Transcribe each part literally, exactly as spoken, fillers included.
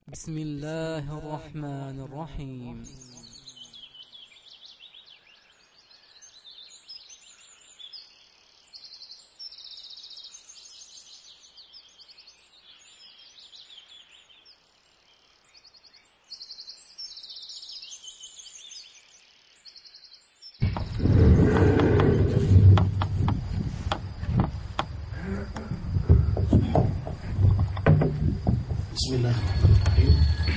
بسم الله الرحمن الرحيم. بسم الله الرحمن الرحيم.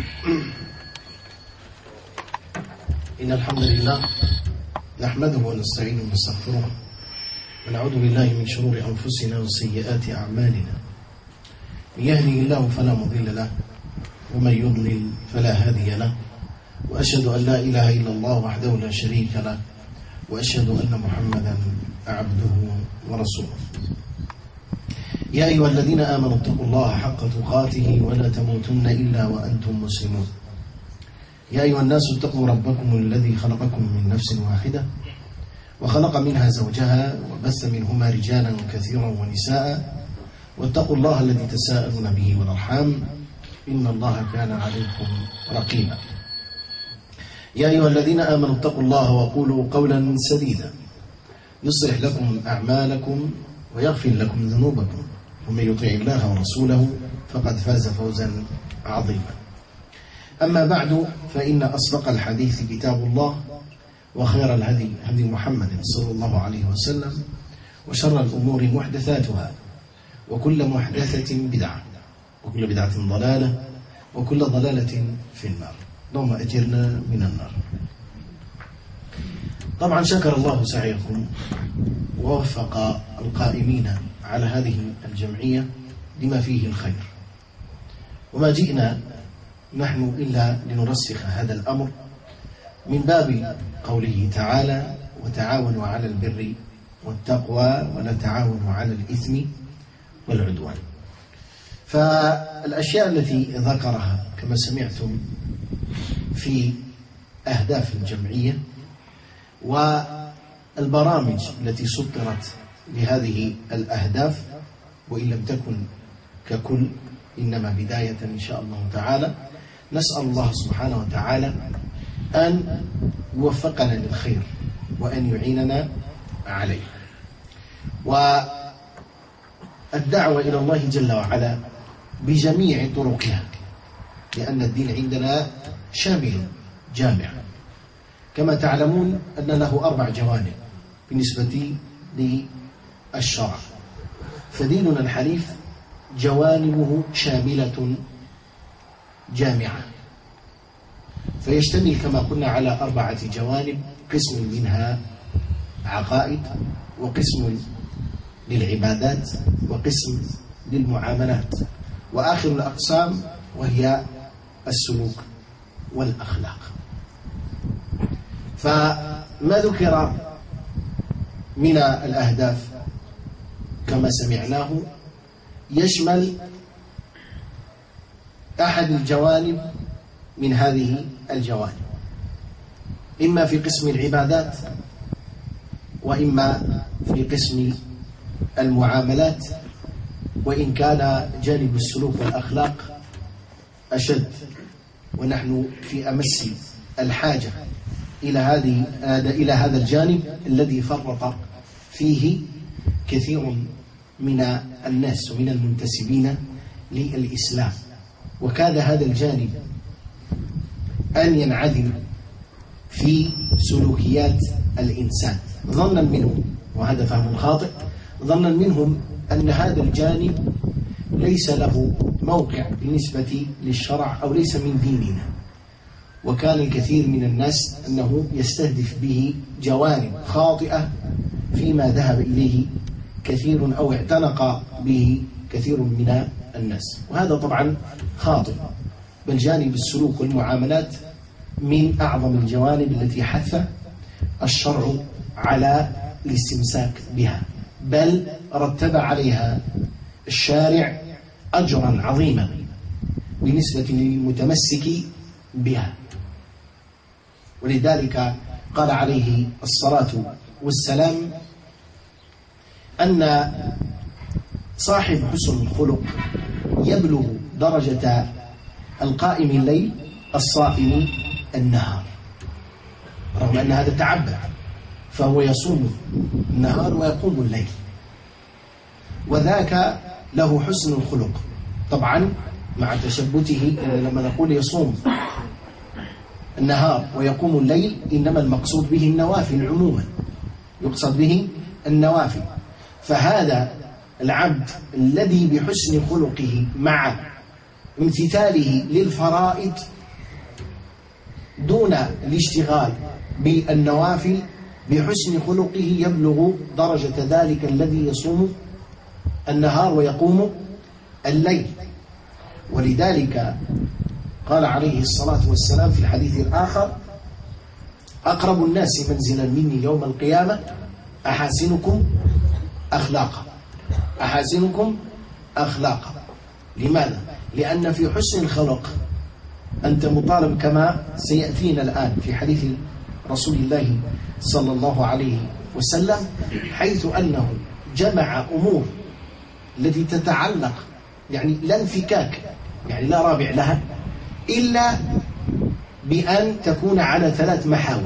إن الحمد لله نحمده ونستعينه ونستغفره ونعوذ بالله من شرور أنفسنا وسيئات أعمالنا. من يهده الله فلا مضل له ومن يضلل فلا هادي له، وأشهد أن لا إله إلا الله وحده لا شريك له، وأشهد أن محمدا عبده ورسوله. يا أيها الذين آمنوا اتقوا الله حق تقاته ولا تموتن إلا وأنتم مسلمون. يا أيها الناس اتقوا ربكم الذي خلقكم من نفس واحدة وخلق منها زوجها وبث منهما رجالا كثيرا ونساء، واتقوا الله الذي تساءلون به والأرحام إن الله كان عليكم رقيبا. يا أيها الذين آمنوا اتقوا الله وقولوا قولا سديدا يصلح لكم أعمالكم ويغفر لكم ذنوبكم، ومن يطع الله ورسوله فقد فاز فوزا عظيما. أما بعد، فإن أصدق الحديث كتاب الله، وخير الهدي هدي محمد صلى الله عليه وسلم، وشر الأمور محدثاتها، وكل محدثة بدعة، وكل بدعة ضلالة، وكل ضلالة في النار. اللهم أجرنا من النار. طبعا شكر الله سعيكم ووفق القائمين على هذه الجمعية لما فيه الخير، وما جئنا نحن إلا لنرسخ هذا الأمر من باب قوله تعالى: وتعاونوا على البر والتقوى ولا تعاونوا على الإثم والعدوان. فالأشياء التي ذكرها كما سمعتم في أهداف الجمعية والبرامج التي سطرت لهذه الأهداف، وإن لم تكن ككل إنما بداية إن شاء الله تعالى، نسأل الله سبحانه وتعالى أن يوفقنا للخير وأن يعيننا عليه. والدعوة إلى الله جل وعلا بجميع طرقها، لأن الدين عندنا شامل جامع. كما تعلمون أن له أربع جوانب بالنسبة للشرع، فديننا الحنيف جوانبه شاملة جامعة، فيشتمل كما قلنا على أربعة جوانب: قسم منها عقائد، وقسم للعبادات، وقسم للمعاملات، وآخر الأقسام وهي السلوك والأخلاق. فما ذكر من الأهداف كما سمعناه يشمل أحد الجوانب من هذه الجوانب، إما في قسم العبادات، وإما في قسم المعاملات، وإن كان جانب السلوك والأخلاق أشد، ونحن في أمس الحاجة إلى هذه إلى هذا الجانب الذي فرط فيه كثير من الناس ومن المنتسبين للإسلام، وكاد هذا الجانب أن ينعدم في سلوكيات الإنسان، ظنا منهم، وهذا فهم خاطئ، ظنا منهم أن هذا الجانب ليس له موقع بالنسبة للشرع أو ليس من ديننا. وكان الكثير من الناس أنه يستهدف به جوانب خاطئة فيما ذهب إليه كثير أو اعتنق به كثير من الناس، وهذا طبعا خاطئ. بل جانب السلوك والمعاملات من أعظم الجوانب التي حث الشرع على الاستمساك بها، بل رتب عليها الشارع أجرا عظيما بالنسبة للمتمسك بها. ولذلك قال عليه الصلاة والسلام أن صاحب حسن الخلق يبلغ درجة القائم الليل الصائم النهار، رغم أن هذا تعبد، فهو يصوم النهار ويقوم الليل، وذاك له حسن الخلق. طبعا مع تشبته لما نقول يصوم النهار ويقوم الليل إنما المقصود به النوافل عموما، يقصد به النوافل. فهذا العبد الذي بحسن خلقه مع امتثاله للفرائض دون الاشتغال بالنوافل بحسن خلقه يبلغ درجة ذلك الذي يصوم النهار ويقوم الليل. ولذلك قال عليه الصلاة والسلام في الحديث الآخر: أقرب الناس منزلا مني يوم القيامة أحاسنكم أخلاقا. أحاسنكم أخلاقا. لماذا؟ لأن في حسن الخلق أنت مطالب كما سيأتينا الآن في حديث رسول الله صلى الله عليه وسلم، حيث أنه جمع أمور التي تتعلق يعني لا انفكاك، يعني لا رابع لها إلا بأن تكون على ثلاث محاور.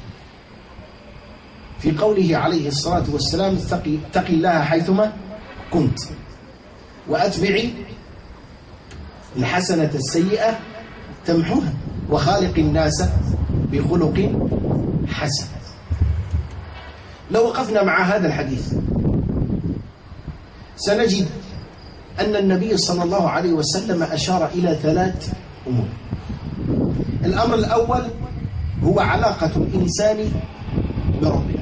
في قوله عليه الصلاة والسلام: اتق الله حيثما كنت، وأتبعي الحسنة السيئة تمحوها، وخالق الناس بخلق حسن. لو وقفنا مع هذا الحديث سنجد أن النبي صلى الله عليه وسلم أشار إلى ثلاث أمور. الأمر الأول هو علاقة الإنسان بربه،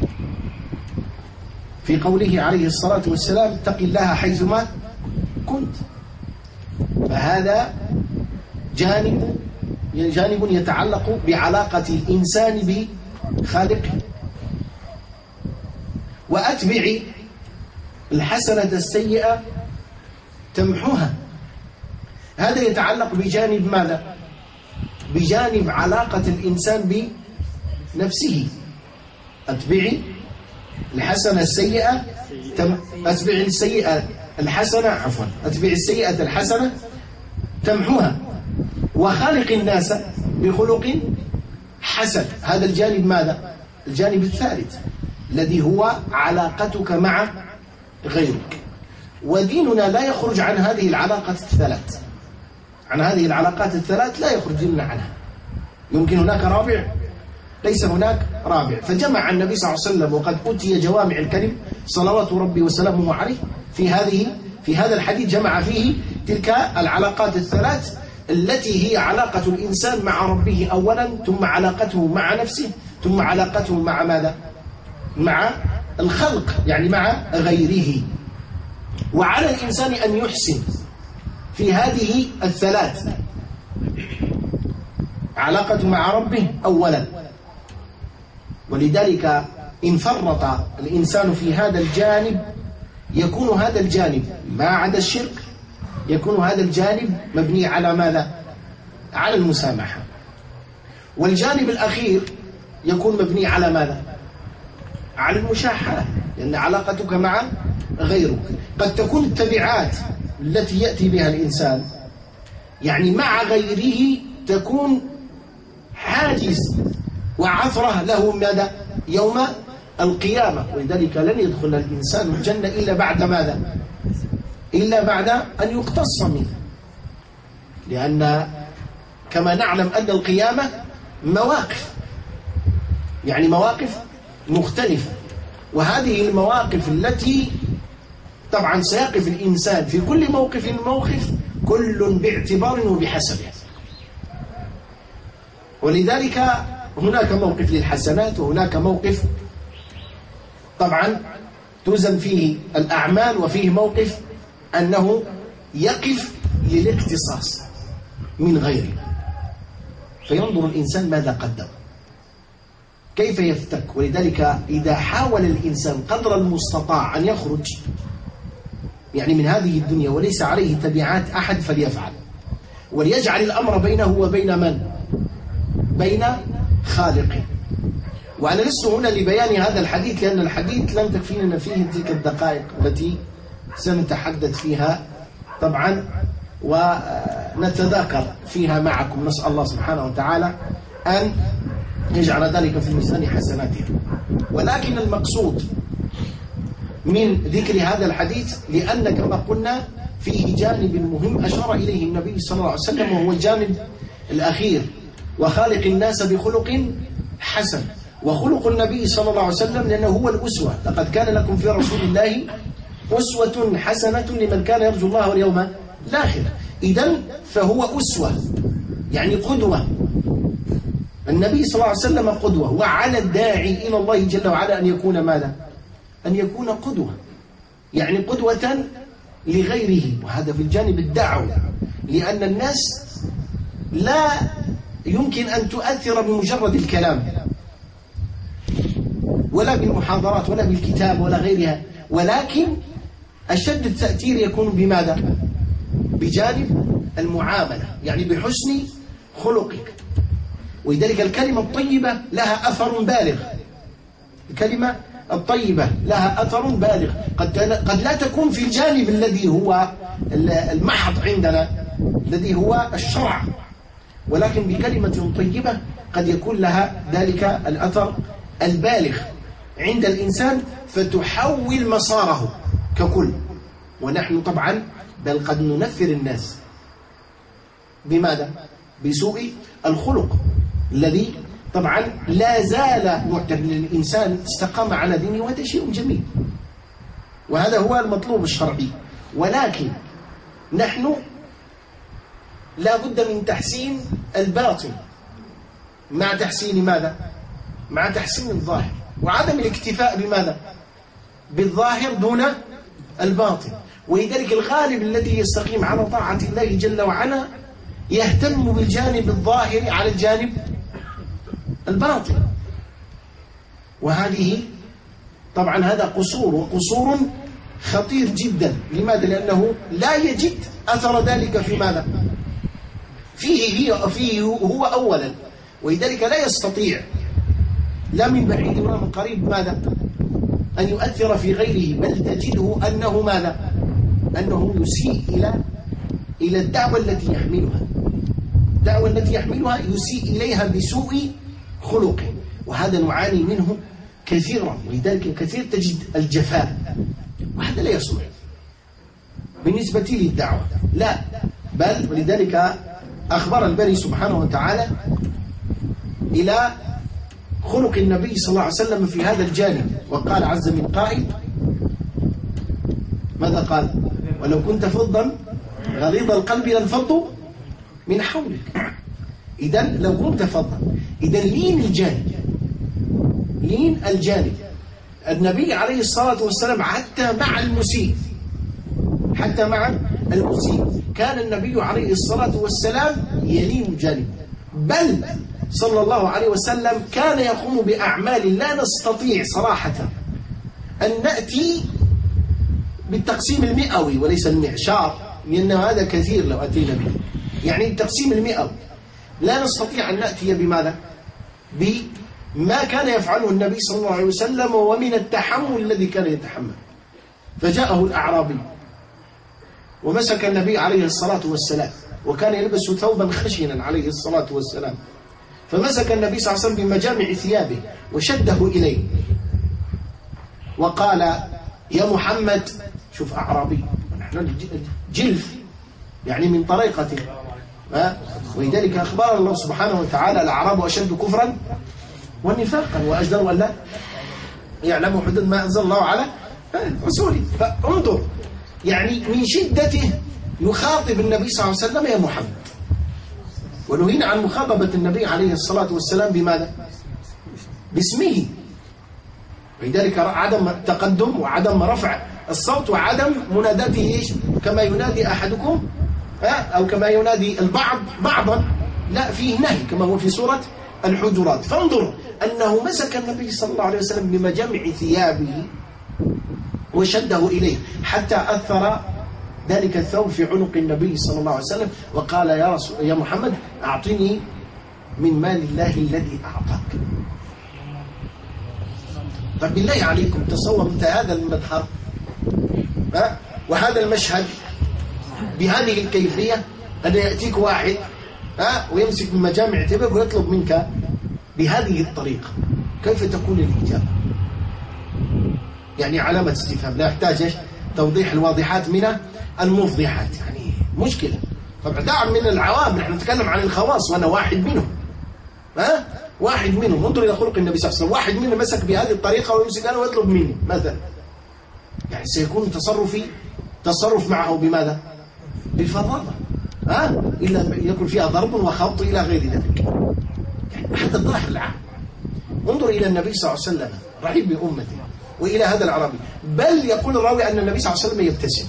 في قوله عليه الصلاة والسلام: اتق الله حيثما كنت. فهذا جانب جانب يتعلق بعلاقة الإنسان بخالقه. وأتبع الحسنة السيئة تمحوها، هذا يتعلق بجانب ماذا؟ بجانب علاقة الإنسان بنفسه. أتبعي الحسنة السيئة تم... أتبع السيئة الحسنة عفوا أتبع السيئة الحسنة تمحوها، وخالق الناس بخلق حسن. هذا الجانب ماذا؟ الجانب الثالث الذي هو علاقتك مع غيرك. وديننا لا يخرج عن هذه العلاقات الثلاث، عن هذه العلاقات الثلاث لا يخرج ديننا عنها. يمكن هناك رابع؟ ليس هناك رابع. فجمع النبي صلى الله عليه وسلم وقد أوتي جوامع الكلم صلوات ربي وسلامه عليه في هذه في هذا الحديث، جمع فيه تلك العلاقات الثلاث التي هي علاقة الإنسان مع ربه أولا، ثم علاقته مع نفسه، ثم علاقته مع ماذا؟ مع الخلق، يعني مع غيره. وعلى الإنسان أن يحسن في هذه الثلاث: علاقته مع ربه أولا. ولذلك إن فرط الإنسان في هذا الجانب يكون هذا الجانب ما عدا الشرك، يكون هذا الجانب مبني على ماذا؟ على المسامحة. والجانب الأخير يكون مبني على ماذا؟ على المشاحنة، لأن علاقتك مع غيرك قد تكون التبعات التي يأتي بها الإنسان يعني مع غيره تكون حاجز وعثرة له ماذا؟ يوم القيامة. ولذلك لن يدخل الإنسان الجنة إلا بعد ماذا؟ إلا بعد أن يقتص منه، لأن كما نعلم أن القيامة مواقف، يعني مواقف مختلفة. وهذه المواقف التي طبعا سيقف الإنسان في كل موقف موقف كل باعتبار وبحسبه. ولذلك هناك موقف للحسنات، وهناك موقف طبعا توزن فيه الأعمال، وفيه موقف أنه يقف للاقتصاص من غيره، فينظر الإنسان ماذا قدم، كيف يفتك. ولذلك إذا حاول الإنسان قدر المستطاع أن يخرج يعني من هذه الدنيا وليس عليه تبعات أحد فليفعل، وليجعل الأمر بينه وبين من؟ بين خالقه. وأنا لست هنا لبيان هذا الحديث، لأن الحديث لم تكفينا فيه تلك الدقائق التي سنتحدث فيها طبعا، و نتذاكر فيها معكم. نسأل الله سبحانه وتعالى أن يجعل ذلك في ميزان حسناتها. ولكن المقصود من ذكر هذا الحديث لأن كما قلنا فيه جانب مهم أشار إليه النبي صلى الله عليه وسلم، وهو الجانب الأخير: وخالق الناس بخلق حسن. وخلق النبي صلى الله عليه وسلم لأنه هو الأسوة. لقد كان لكم في رسول الله أسوة حسنة لمن كان يرجو الله واليوم الآخر. إذن فهو أسوة يعني قدوة. النبي صلى الله عليه وسلم قدوة، وعلى الداعي إلى الله جل وعلا أن يكون ماذا؟ أن يكون قدوة، يعني قدوة لغيره. وهذا في الجانب الدعوي، لأن الناس لا يمكن أن تؤثر بمجرد الكلام ولا بالمحاضرات ولا بالكتاب ولا غيرها، ولكن أشد التأثير يكون بماذا؟ بجانب المعاملة، يعني بحسن خلقك. ولذلك الكلمة الطيبة لها أثر بالغ. الكلمة الطيبة لها أثر بالغ، قد قد لا تكون في الجانب الذي هو المحض عندنا الذي هو الشرع، ولكن بكلمة طيبة قد يكون لها ذلك الأثر البالغ عند الإنسان، فتحول مساره ككل. ونحن طبعا بل قد ننفر الناس بماذا؟ بسوء الخلق الذي طبعا لا زال معتبر الإنسان استقام على دينه، وهذا شيء جميل، وهذا هو المطلوب الشرعي. ولكن نحن لا بد من تحسين الباطن مع تحسين ماذا؟ مع تحسين الظاهر، وعدم الاكتفاء بماذا؟ بالظاهر دون الباطن. ولذلك الغالب الذي يستقيم على طاعة الله جل وعلا يهتم بالجانب الظاهر على الجانب الباطن، وهذه طبعا هذا قصور، وقصور خطير جدا. لماذا؟ لأنه لا يجد أثر ذلك في ماذا؟ فيه, فيه هو أولا، ولذلك لا يستطيع لا من بعيد ولا من قريب ماذا؟ أن يؤثر في غيره، بل تجده أنه ماذا؟ أنه يسيء إلى إلى الدعوة التي يحملها. الدعوة التي يحملها يسيء إليها بسوء خلقه، وهذا نعاني منه كثيرا. ولذلك كثير تجد الجفاء، وهذا لا يصلح بالنسبة للدعوة، لا بل. ولذلك أخبر الباري سبحانه وتعالى إلى خلق النبي صلى الله عليه وسلم في هذا الجانب، وقال عز من قائل: ماذا قال؟ ولو كنت فظا غليظ القلب لانفضوا من حولك. إذن لو كنت فظا، إذن لين الجانب، لين الجانب. النبي عليه الصلاة والسلام حتى مع المسيء، حتى مع المسيء كان النبي عليه الصلاة والسلام يلين جانبه، بل صلى الله عليه وسلم كان يقوم بأعمال لا نستطيع صراحة أن نأتي بالتقسيم المئوي وليس المعشار، لأن هذا كثير لو أتينا به. يعني التقسيم المئوي لا نستطيع أن نأتي بماذا؟ بما كان يفعله النبي صلى الله عليه وسلم ومن التحمل الذي كان يتحمل. فجاءه الأعرابي ومسك النبي عليه الصلاة والسلام، وكان يلبس ثوبا خشنا عليه الصلاة والسلام، فمسك النبي صلى الله عليه وسلم بمجامع ثيابه وشده إليه وقال: يا محمد. شوف أعرابي، نحن جلف يعني من طريقته. ولذلك أخبر الله سبحانه وتعالى: الأعراب أشد كفرا ونفاقا وأجدر أن لا يعلموا حدود ما أنزل الله على رسوله. فانظر يعني من شدته يخاطب النبي صلى الله عليه وسلم: يا محمد. ونهينا عن مخاطبة النبي عليه الصلاة والسلام بماذا؟ باسمه. ولذلك عدم التقدم وعدم رفع الصوت وعدم مناداته إيش؟ كما ينادي أحدكم أو كما ينادي البعض بعضا، لا، فيه نهي كما هو في سورة الحجرات. فانظر أنه مسك النبي صلى الله عليه وسلم بمجامع ثيابه وشده إليه حتى أثر ذلك الثوب في عنق النبي صلى الله عليه وسلم، وقال: يا رسول يا محمد أعطني من مال الله الذي أعطاك. طب بالله عليكم تصور أنت هذا المظهر وهذا المشهد بهذه الكيفية، أن يأتيك واحد ها ويمسك من مجامع تبك ويطلب منك بهذه الطريقة، كيف تكون الإجابة؟ يعني علامة استفهام لا يحتاج توضيح الواضحات من المفضحات، يعني مشكلة. طبعا دعم من العوام، نحن نتكلم عن الخواص وأنا واحد منهم. ها واحد منهم. انظر إلى خلق النبي صلى الله عليه وسلم، واحد منهم مسك بهذه الطريقة ويمسك أنا ويطلب مني مثلا، يعني سيكون تصرفي تصرف معه بماذا؟ بالفظاظة، ها إلا يكون فيها ضرب وخبط إلى غير ذلك. يعني هذا الظاهر العام. انظر إلى النبي صلى الله عليه وسلم رحيم بأمته، وإلى هذا الأعرابي، بل يقول الراوي أن النبي صلى الله عليه وسلم يبتسم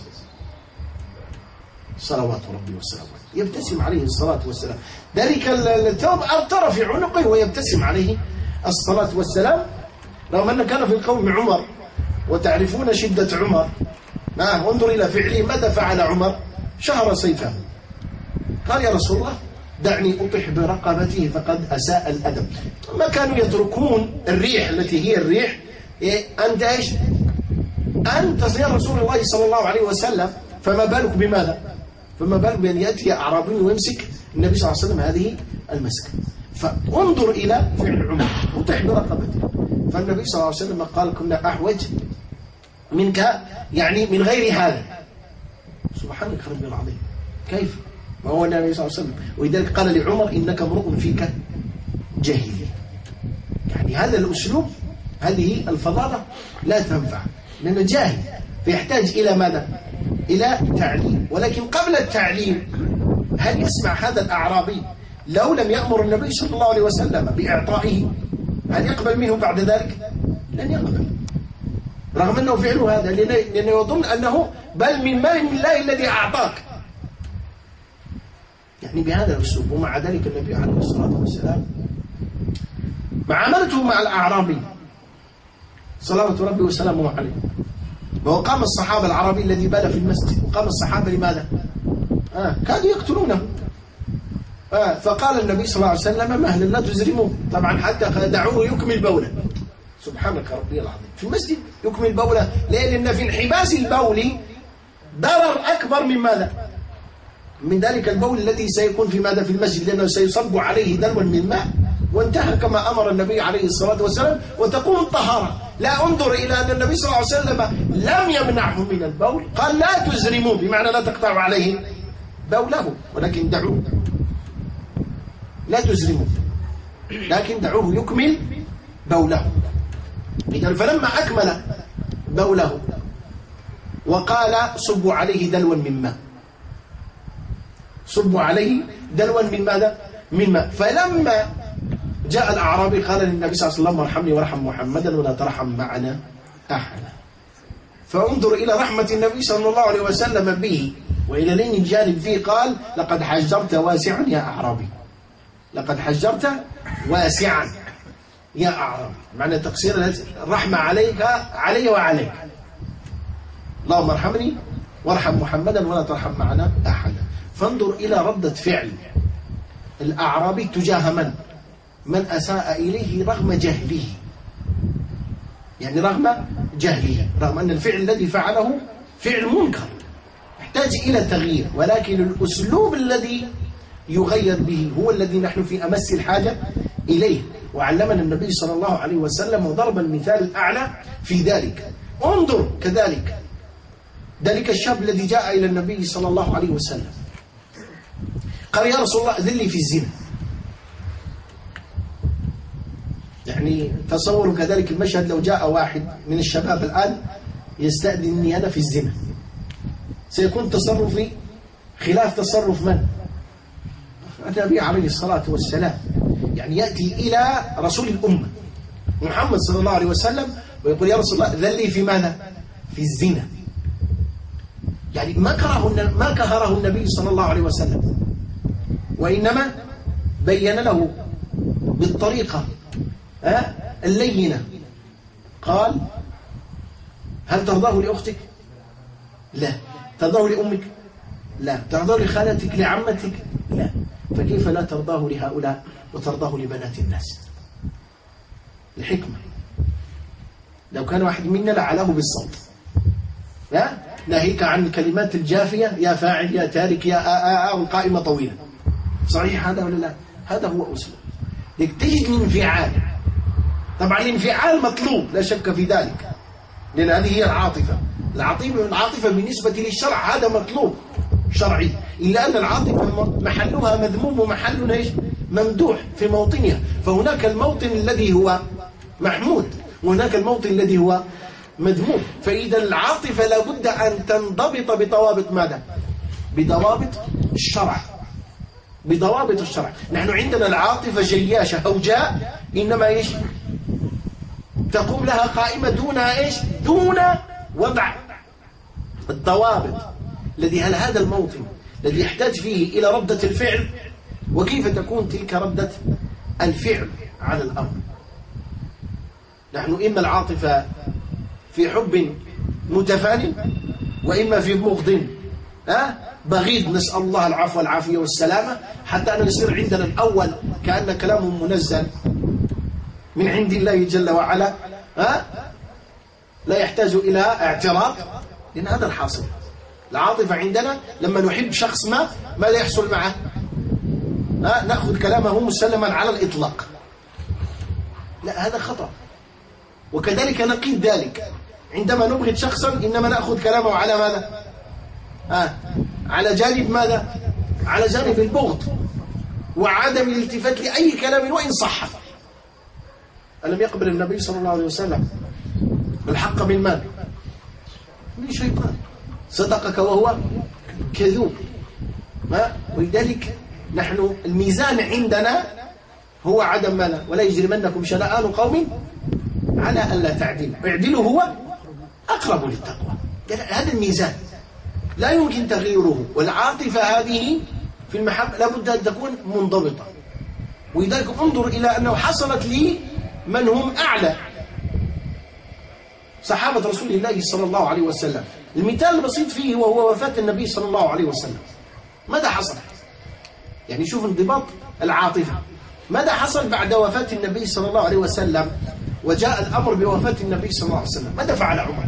صلوات ربي وسلامه، يبتسم عليه الصلاة والسلام. ذلك الثوب أرتر في عنقه ويبتسم عليه الصلاة والسلام، رغم أن كان في القوم عمر وتعرفون شدة عمر. آه انظر إلى فعله، ماذا فعل عمر؟ شهر سيفه، قال يا رسول الله دعني أطح برقبته فقد أساء الأدب. ما كانوا يتركون الريح التي هي الريح إيه؟ أنت إيش؟ أنت يا رسول الله صلى الله عليه وسلم، فما بالك بماذا؟ فما بالك بأن يأتي أعرابي ويمسك النبي صلى الله عليه وسلم هذه المسكة. فانظر إلى فعل عمر، أطح برقبته. فالنبي صلى الله عليه وسلم قال كنا أحوج منك، يعني من غير هذا. سبحانك ربي العظيم، كيف؟ ما هو النبي صلى الله عليه وسلم. ولذلك قال لعمر إنك امرؤ فيك جاهلية. يعني هذا الأسلوب، هذه الفضاضة لا تنفع، لأنه جاهل فيحتاج إلى ماذا؟ إلى تعليم. ولكن قبل التعليم هل يسمع هذا الأعرابي لو لم يأمر النبي صلى الله عليه وسلم بإعطائه؟ هل يقبل منه بعد ذلك؟ لن يقبل، رغم أنه فعله هذا، لأنه يظن أنه بل من مال الله الذي أعطاك، يعني بهذا الأسلوب. ومع ذلك النبي عليه الصلاة والسلام معاملته مع الأعرابي صلوات ربي وسلامه عليه، وقام الصحابة العربي الذي بال في المسجد، وقام الصحابة لماذا؟ آه كادوا يقتلونه. آه فقال النبي صلى الله عليه وسلم مهلا لا تزرموه، طبعا حتى دعوه يكمل بوله. سبحانك ربي العظيم، في المسجد يكمل بوله، لأن في انحباس البول ضرر أكبر من ماذا؟ من ذلك البول الذي سيكون في ماذا؟ في المسجد، لأنه سيصب عليه دلوا من ماء، وانتهى كما أمر النبي عليه الصلاة والسلام، وتكون الطهارة. لا انظر إلى أن النبي صلى الله عليه وسلم لم يمنعه من البول، قال لا تزرموه، بمعنى لا تقطعوا عليه بوله، ولكن دعوه، لا تزرموه، لكن دعوه يكمل بوله. إذن فلما أكمل بوله وقال صبوا عليه دلوا من ماء، صبوا عليه دلوا من ماذا؟ من ماء. فلما جاء الأعرابي قال للنبي صلى الله عليه وسلم ارحمني وارحم محمدا ولا ترحم معنا أحدا. فانظر إلى رحمة النبي صلى الله عليه وسلم به، وإلى لين الجانب فيه قال لقد حجرت واسعا يا أعرابي، لقد حجرت واسعا يا أعرابي، معنى تقصير الرحمة عليك علي وعليك. اللهم ارحمني وارحم محمدا ولا ترحم معنا أحدا. فانظر إلى ردة فعل الأعرابي تجاه من؟ من أساء إليه رغم جهله، يعني رغم جهله، رغم أن الفعل الذي فعله فعل منكر يحتاج إلى تغيير، ولكن الأسلوب الذي يغير به هو الذي نحن في أمس الحاجة إليه. وعلمنا النبي صلى الله عليه وسلم وضرب المثال الأعلى في ذلك. انظر كذلك ذلك الشاب الذي جاء إلى النبي صلى الله عليه وسلم قال يا رسول الله أذن لي في الزنا. يعني تصوروا كذلك المشهد لو جاء واحد من الشباب الآن يستأذنني أنا في الزنا، سيكون تصرفي خلاف تصرف من؟ النبي عليه الصلاة والسلام. يعني يأتي إلى رسول الأمة محمد صلى الله عليه وسلم ويقول يا رسول الله أذن لي في ماذا؟ في الزنا. يعني ما كره ما كهره النبي صلى الله عليه وسلم، وإنما بين له بالطريقة اللينة. قال هل ترضاه لأختك؟ لا. ترضاه لأمك؟ لا. ترضاه لخالتك لعمتك؟ لا. فكيف لا ترضاه لهؤلاء وترضاه لبنات الناس؟ الحكمة. لو كان واحد منا لعله بالصوت، ها؟ ناهيك عن الكلمات الجافية يا فاعل يا تارك يا آآ آآ والقائمة طويلة. صحيح هذا ولا لا؟ هذا هو أسلوب. تجد الانفعال. طبعا الانفعال مطلوب لا شك في ذلك، لأن هذه هي العاطفة. العاطفة العاطفة بالنسبة للشرع هذا مطلوب شرعي، إلا أن العاطفة محلها مذموم ومحلها إيش؟ ممدوح في موطنها. فهناك الموطن الذي هو محمود وهناك الموطن الذي هو مذموم. فإذا العاطفة لابد أن تنضبط بضوابط ماذا؟ بضوابط الشرع، بضوابط الشرع. نحن عندنا العاطفة جياشة هوجاء، إنما إيش؟ تقوم لها قائمة دون إيش؟ دون وضع الضوابط الذي هل هذا الموطن الذي يحتاج فيه إلى ردة الفعل، وكيف تكون تلك ردة الفعل على الأمر. نحن إما العاطفة في حب متفاني، وإما في بغض أه؟ بغيض، نسأل الله العفو والعافية والسلامة، حتى أن يصير عندنا الأول كأن كلام منزل من عند الله جل وعلا، أه؟ لا يحتاج إلى اعتراض، لأن هذا الحاصل. العاطفة عندنا لما نحب شخص ما ماذا يحصل معه؟ أه؟ نأخذ كلامه مسلما على الإطلاق. لا، هذا خطأ. وكذلك نقيد ذلك عندما نبغض شخصا، إنما نأخذ كلامه على ماذا؟ آه. على جانب ماذا؟ على جانب البغض وعدم الالتفات لأي كلام وإن صح. ألم يقبل النبي صلى الله عليه وسلم الحق من مال؟ من شيطان صدقك وهو كذوب. ما ولذلك نحن الميزان عندنا هو عدم ماذا؟ ولا يجرمنكم شنآن قوم على ألا تعدلوا، اعدلوا هو أقرب للتقوى. هذا الميزان لا يمكن تغييره. والعاطفة هذه في المحبة لابد أن تكون منضبطة. ولذلك انظر إلى أنه حصلت لي من هم أعلى صحابة رسول الله صلى الله عليه وسلم. المثال البسيط فيه وهو وفاة النبي صلى الله عليه وسلم. ماذا حصل؟ يعني شوف انضباط العاطفة. ماذا حصل بعد وفاة النبي صلى الله عليه وسلم وجاء الأمر بوفاة النبي صلى الله عليه وسلم؟ ماذا فعل عمر؟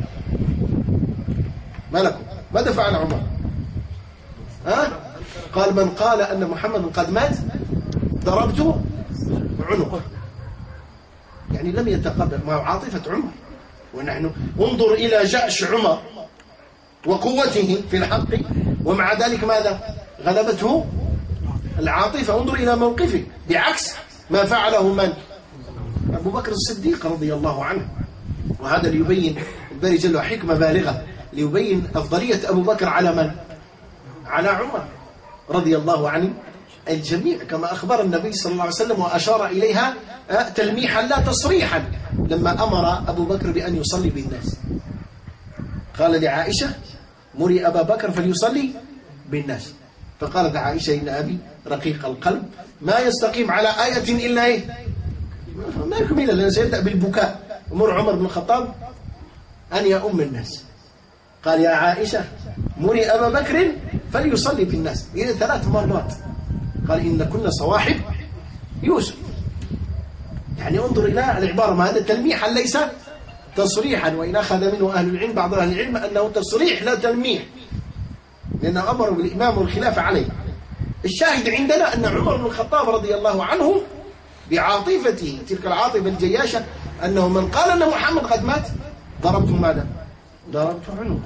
ما لكم؟ ماذا فعل عمر؟ ها؟ قال من قال أن محمد قد مات ضربت عنقه. يعني لم يتقبل مع عاطفة عمر. ونحن انظر إلى جأش عمر وقوته في الحق، ومع ذلك ماذا؟ غلبته العاطفة. انظر إلى موقفه بعكس ما فعله من؟ أبو بكر الصديق رضي الله عنه. وهذا ليبين الباري جل حكمة بالغة، ليبين أفضلية أبو بكر على من؟ على عمر رضي الله عن الجميع، كما أخبر النبي صلى الله عليه وسلم وأشار إليها تلميحا لا تصريحا لما أمر أبو بكر بأن يصلي بالناس. قال لعائشة مري أبا بكر فليصلي بالناس. فقالت عائشة إن أبي رقيق القلب ما يستقيم على آية إلا إيه؟ ما يكمل، لأنه سيبدأ بالبكاء. أمر عمر بن الخطاب أن يؤم الناس. قال يا عائشة مري أبا بكر فليصلي بالناس. إلى ثلاث مرات قال إن كنا صواحب يوسف. يعني انظر إلى العبارة، ما هذا تلميحا ليس تصريحا، وإن أخذ منه أهل العلم بعض أهل العلم أنه تصريح لا تلميح، لأنه أمر بالإمام والخلافة عليه. الشاهد عندنا أن عمر بن الخطاب رضي الله عنه بعاطفته تلك العاطفة الجياشة أنه من قال أن محمد قد مات ضربته ماذا؟ ضربته عنقه.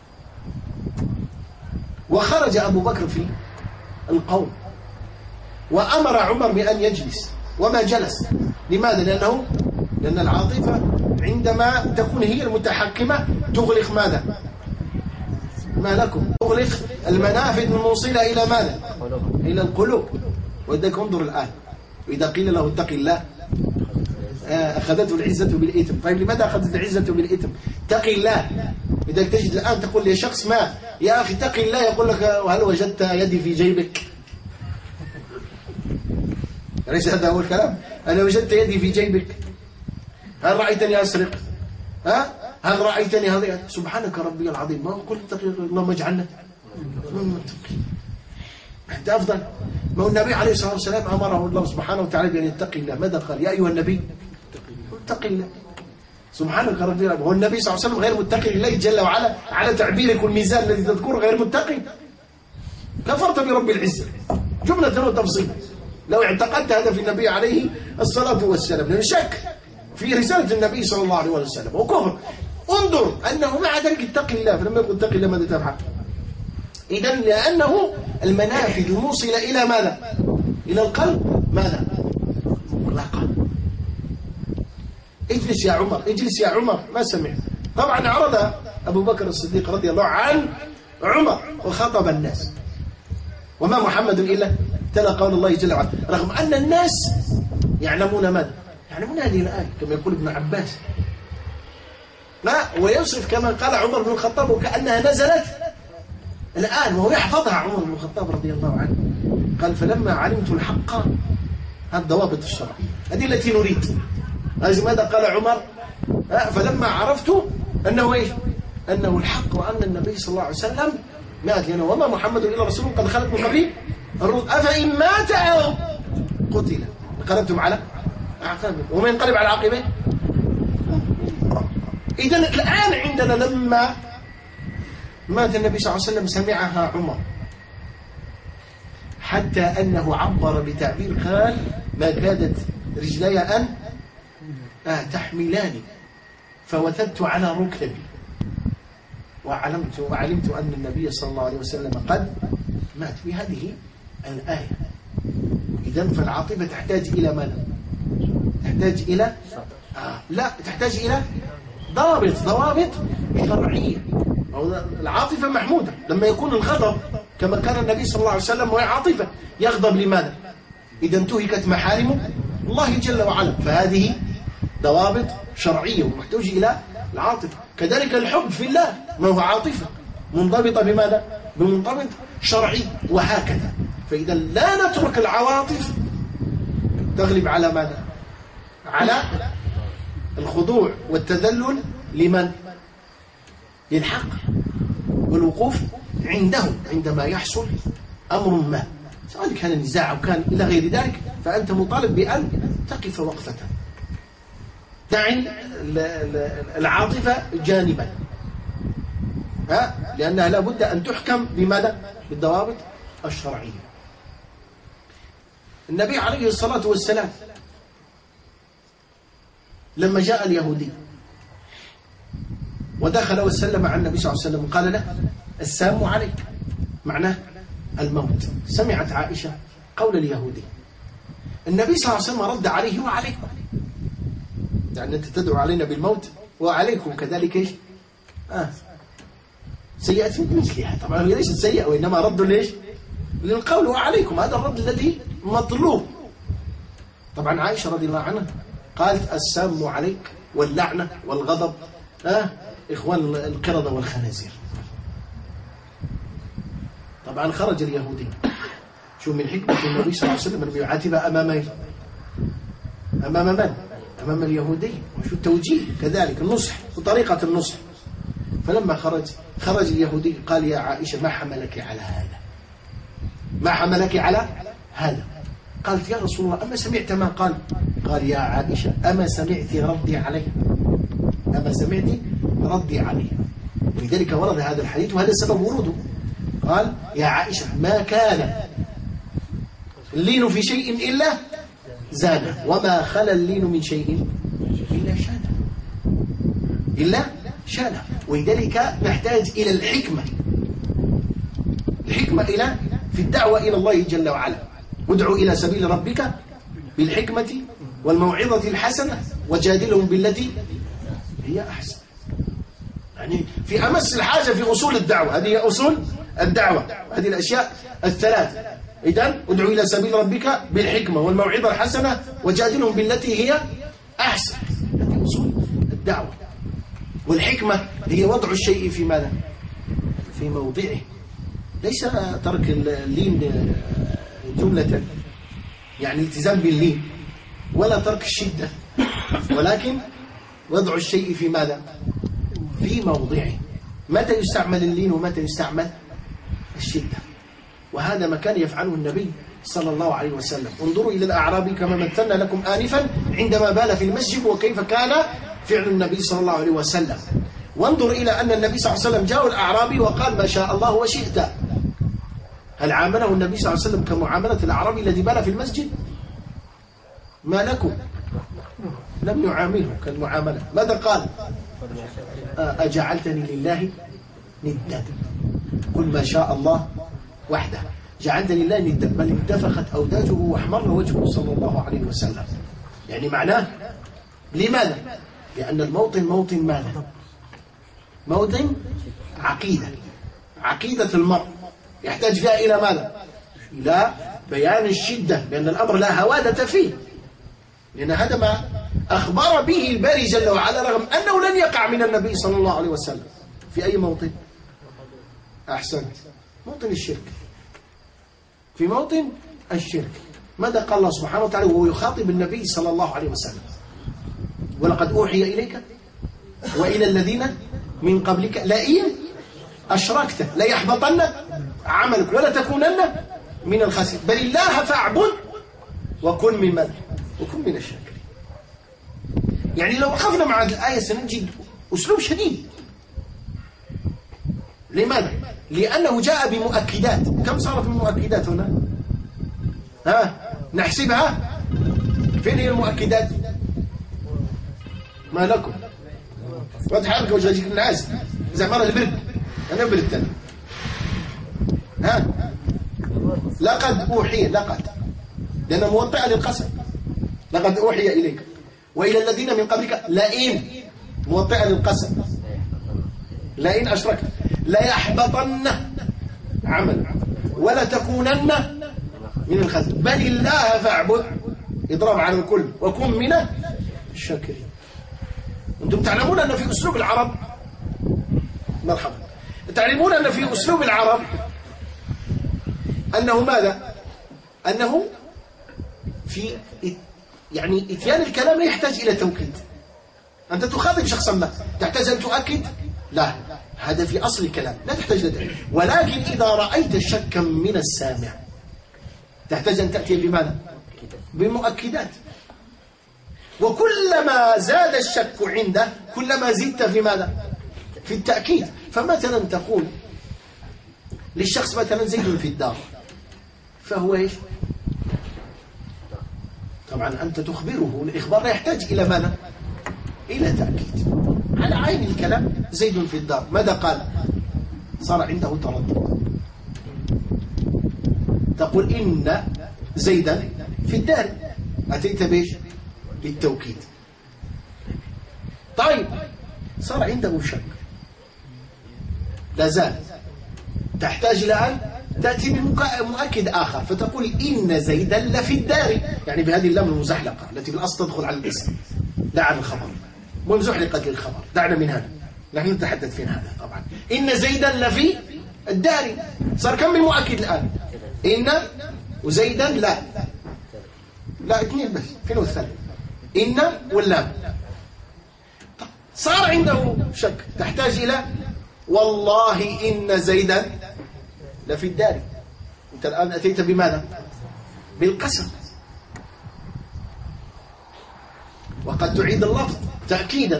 وخرج أبو بكر في القوم وأمر عمر بأن يجلس، وما جلس. لماذا؟ لأنه لأن العاطفة عندما تكون هي المتحكمة تغلق ماذا؟ ما لكم؟ تغلق المنافذ الموصلة إلى ماذا؟ إلى القلوب. وذلك انظر الآن، وإذا قيل له اتق الله أخذته العزة بالإثم. طيب لماذا أخذت العزة بالإثم؟ اتق الله. إذا تجد الآن تقول لشخص ما يا أخي اتق الله، يقول لك وهل وجدت يدي في جيبك؟ أليس هذا هو الكلام؟ أنا وجدت يدي في جيبك؟ هل رأيتني أسرق؟ ها؟ هل رأيتني هذا؟ سبحانك ربي العظيم. ما قلت اتق اللهم اجعلنا أنت أفضل. ما هو النبي عليه الصلاة والسلام أمره الله سبحانه وتعالى بأن يتقي الله. ماذا قال؟ يا أيها النبي اتق الله. سبحانك ربي رب. هو النبي صلى الله عليه وسلم غير متقي لله جل وعلا على تعبيرك الميزان الذي تذكره غير متقي؟ كفرت برب العزة جملة وتفصيلا لو اعتقدت هذا في النبي عليه الصلاة والسلام، لأنه شك في رسالة النبي صلى الله عليه وسلم وكفر. انظر أنه مع ذلك اتقي الله، فلما يقول اتقي الله ماذا تفعل؟ إذن لأنه المنافذ الموصلة إلى ماذا؟ إلى القلب ماذا؟ مغلقة. اجلس يا عمر، اجلس يا عمر، ما سمع. طبعا عرض أبو بكر الصديق رضي الله عنه عمر وخطب الناس، وما محمد إلا تلا قول الله جل وعلا، رغم أن الناس يعلمون ماذا؟ يعلمون هذه الآية كما يقول ابن عباس، لا ويوصف كما قال عمر بن الخطاب وكأنها نزلت الآن وهو يحفظها. عمر بن الخطاب رضي الله عنه قال فلما علمت الحق، هذه الضوابط الشرعية هذه التي نريد. هذه ماذا قال عمر؟ فلما عرفت أنه إيش؟ أنه الحق وأن النبي صلى الله عليه وسلم مات، لأنه وما محمد إلا رسول قد خلت من قبله الرسل أفإن مات أو قتل انقلبتم على أعقابكم ومن ينقلب على عقبيه. إذن الآن عندنا لما مات النبي صلى الله عليه وسلم سمعها عمر، حتى أنه عبر بتعبير قال ما كادت رجلي أن آه تحملاني فوثبت على ركبي وعلمت وعلمت أن النبي صلى الله عليه وسلم قد مات بهذه الآية. إذن فالعاطفة تحتاج إلى ماذا؟ تحتاج إلى آه لا تحتاج إلى ضوابط ضوابط شرعية. العاطفة محمودة لما يكون الغضب كما كان النبي صلى الله عليه وسلم وهي عاطفة يغضب لماذا؟ إذا انتهكت محارم الله جل وعلا، فهذه ضوابط شرعية ومحتاج إلى العاطفة. كذلك الحب في الله ما هو عاطفة منضبطة بماذا؟ بمنضبط شرعي وهكذا. فإذا لا نترك العواطف تغلب على ماذا؟ على الخضوع والتذلل لمن؟ للحق والوقوف عنده عندما يحصل أمر ما، سواء كان نزاع أو كان إلى غير ذلك، فأنت مطالب بأن تقف وقفة، دعي العاطفة جانبا، ها؟ لأنها لابد أن تحكم بماذا؟ بالضوابط الشرعية. النبي عليه الصلاة والسلام لما جاء اليهودي ودخل وسلم على النبي صلى الله عليه وسلم قال له السام عليك، معناه الموت. سمعت عائشة قول اليهودي، النبي صلى الله عليه وسلم رد عليه وعليكم، يعني أنت تدعو علينا بالموت وعليكم كذلك إيش؟ آه سيئة مثلها. طبعا هي ليست سيئة وإنما رد ليش؟ للقول وعليكم، هذا الرد الذي مطلوب. طبعا عائشة رضي الله عنها قالت السام عليك واللعنة والغضب آه إخوان القردة والخنازير. طبعا خرج اليهودي، شو من حكمة النبي صلى الله عليه وسلم أنه يعاتبها أمام أمام من؟ أمام اليهودي، وشو التوجيه كذلك النصح وطريقة النصح. فلما خرج خرج اليهودي قال يا عائشة ما حملك على هذا؟ ما حملك على هذا؟ قالت يا رسول الله أما سمعت ما قال؟ قال يا عائشة أما سمعت ردي عليه؟ أما سمعت ردي عليه. ولذلك ورد هذا الحديث وهذا سبب وروده. قال يا عائشة ما كان اللين في شيء إلا زانه وما خلا اللين من شيء إلا شانه إلا شانه. ولذلك نحتاج إلى الحكمة، الحكمة إلى في الدعوة إلى الله جل وعلا. وادعو إلى سبيل ربك بالحكمة والموعظة الحسنة وجادلهم بالتي هي أحسن. يعني في أمس الحاجة في أصول الدعوة، هذه هي أصول الدعوة، هذه الأشياء الثلاث. إذن ادعو إلى سبيل ربك بالحكمة والموعظة الحسنة وجادلهم بالتي هي أحسن، هذه أصول الدعوة. والحكمة هي وضع الشيء في ماذا؟ في موضعه، ليس ترك اللين جملة يعني التزام باللين، ولا ترك الشدة، ولكن وضع الشيء في ماذا؟ في موضعه. متى يستعمل اللين ومتى يستعمل الشدة؟ وهذا ما كان يفعله النبي صلى الله عليه وسلم. انظروا إلى الأعرابي كما مثلنا لكم آنفا عندما بال في المسجد وكيف كان فعل النبي صلى الله عليه وسلم. وانظر إلى أن النبي صلى الله عليه وسلم جاء الأعرابي وقال ما شاء الله وشئت. هل عامله النبي صلى الله عليه وسلم كمعاملة الأعرابي الذي بال في المسجد؟ ما لكم؟ لم يعامله كالمعاملة. ماذا قال؟ أجعلتني لله ندا؟ قل ما شاء الله وحده. جعلتني لله ندا، بل انتفخت أوداجه واحمر وجهه صلى الله عليه وسلم. يعني معناه لماذا؟ لأن الموطن موطن ماذا؟ موطن عقيدة، عقيدة المرء يحتاج فيها إلى ماذا؟ إلى بيان الشدة، لأن الأمر لا هوادة فيه، لأن هذا ما أخبر به الباري جل وعلا رغم أنه لن يقع من النبي صلى الله عليه وسلم. في أي موطن؟ أحسنت، موطن الشرك. في موطن الشرك ماذا قال الله سبحانه وتعالى وهو يخاطب النبي صلى الله عليه وسلم؟ ولقد أوحي إليك وإلى الذين من قبلك لئن أشركت ليحبطن عملك ولا تكونن من الخاسرين بل الله فاعبد وكن من من وكن من الشاكرين. يعني لو وقفنا مع الآية سنجد أسلوب شديد. لماذا؟ لأنه جاء بمؤكدات. كم صارت من مؤكدات هنا؟ ها نحسبها. فين هي المؤكدات؟ ما لكم؟ وتحرك وجهك الناس زي مرة البرد. أنا برد أنا. ها لقد أوحي، لقد لأنه موطئة للقسم. لقد أوحي إليك وإلى الذين من قبلك لئن، موطئة للقسم، لئن أشركت ليحبطن عمل ولا تكونن من الخاسرين بل الله فاعبد، إضراب على الكل، وكن من الشاكرين. أنتم تعلمون أن في أسلوب العرب، مرحبا، تعلمون أن في أسلوب العرب أنه ماذا؟ أنه في يعني إتيان الكلام لا يحتاج إلى توكيد. أنت تخاطب شخصا ما تحتاج أن تؤكد؟ لا، هذا في أصل الكلام لا تحتاج لذلك. ولكن إذا رأيت شكا من السامع تحتاج أن تأتي بماذا؟ بمؤكدات. وكلما زاد الشك عنده كلما زدت في ماذا؟ في التأكيد. فمثلا تقول للشخص مثلا زيد في الدار، فهو إيش؟ طبعا أنت تخبره، الإخبار لا يحتاج إلى ماذا؟ إلى تأكيد. على عين الكلام زيد في الدار، ماذا قال؟ صار عنده تردد. تقول إن زيدا في الدار، أتيت بيش؟ بالتوكيد. طيب صار عنده شك لا زال، تحتاج إلى أن تأتي بمؤكد آخر، فتقول إن زيدا لفي الدار، يعني بهذه اللام المزحلقة التي في الأصل تدخل على الاسم لا على الخبر، ومزحلقة للخبر. دعنا من هذا، نحن نتحدث في هذا. طبعا إن زيدا لفي الدار، صار كم من مؤكد الآن؟ إن وزيدا لا لا اثنين بس، فين الثالث؟ إن واللام. صار عنده شك، تحتاج إلى والله إن زيدا لفي الدار. أنت الآن أتيت بماذا؟ بالقسم. وقد تعيد اللفظ تأكيدا.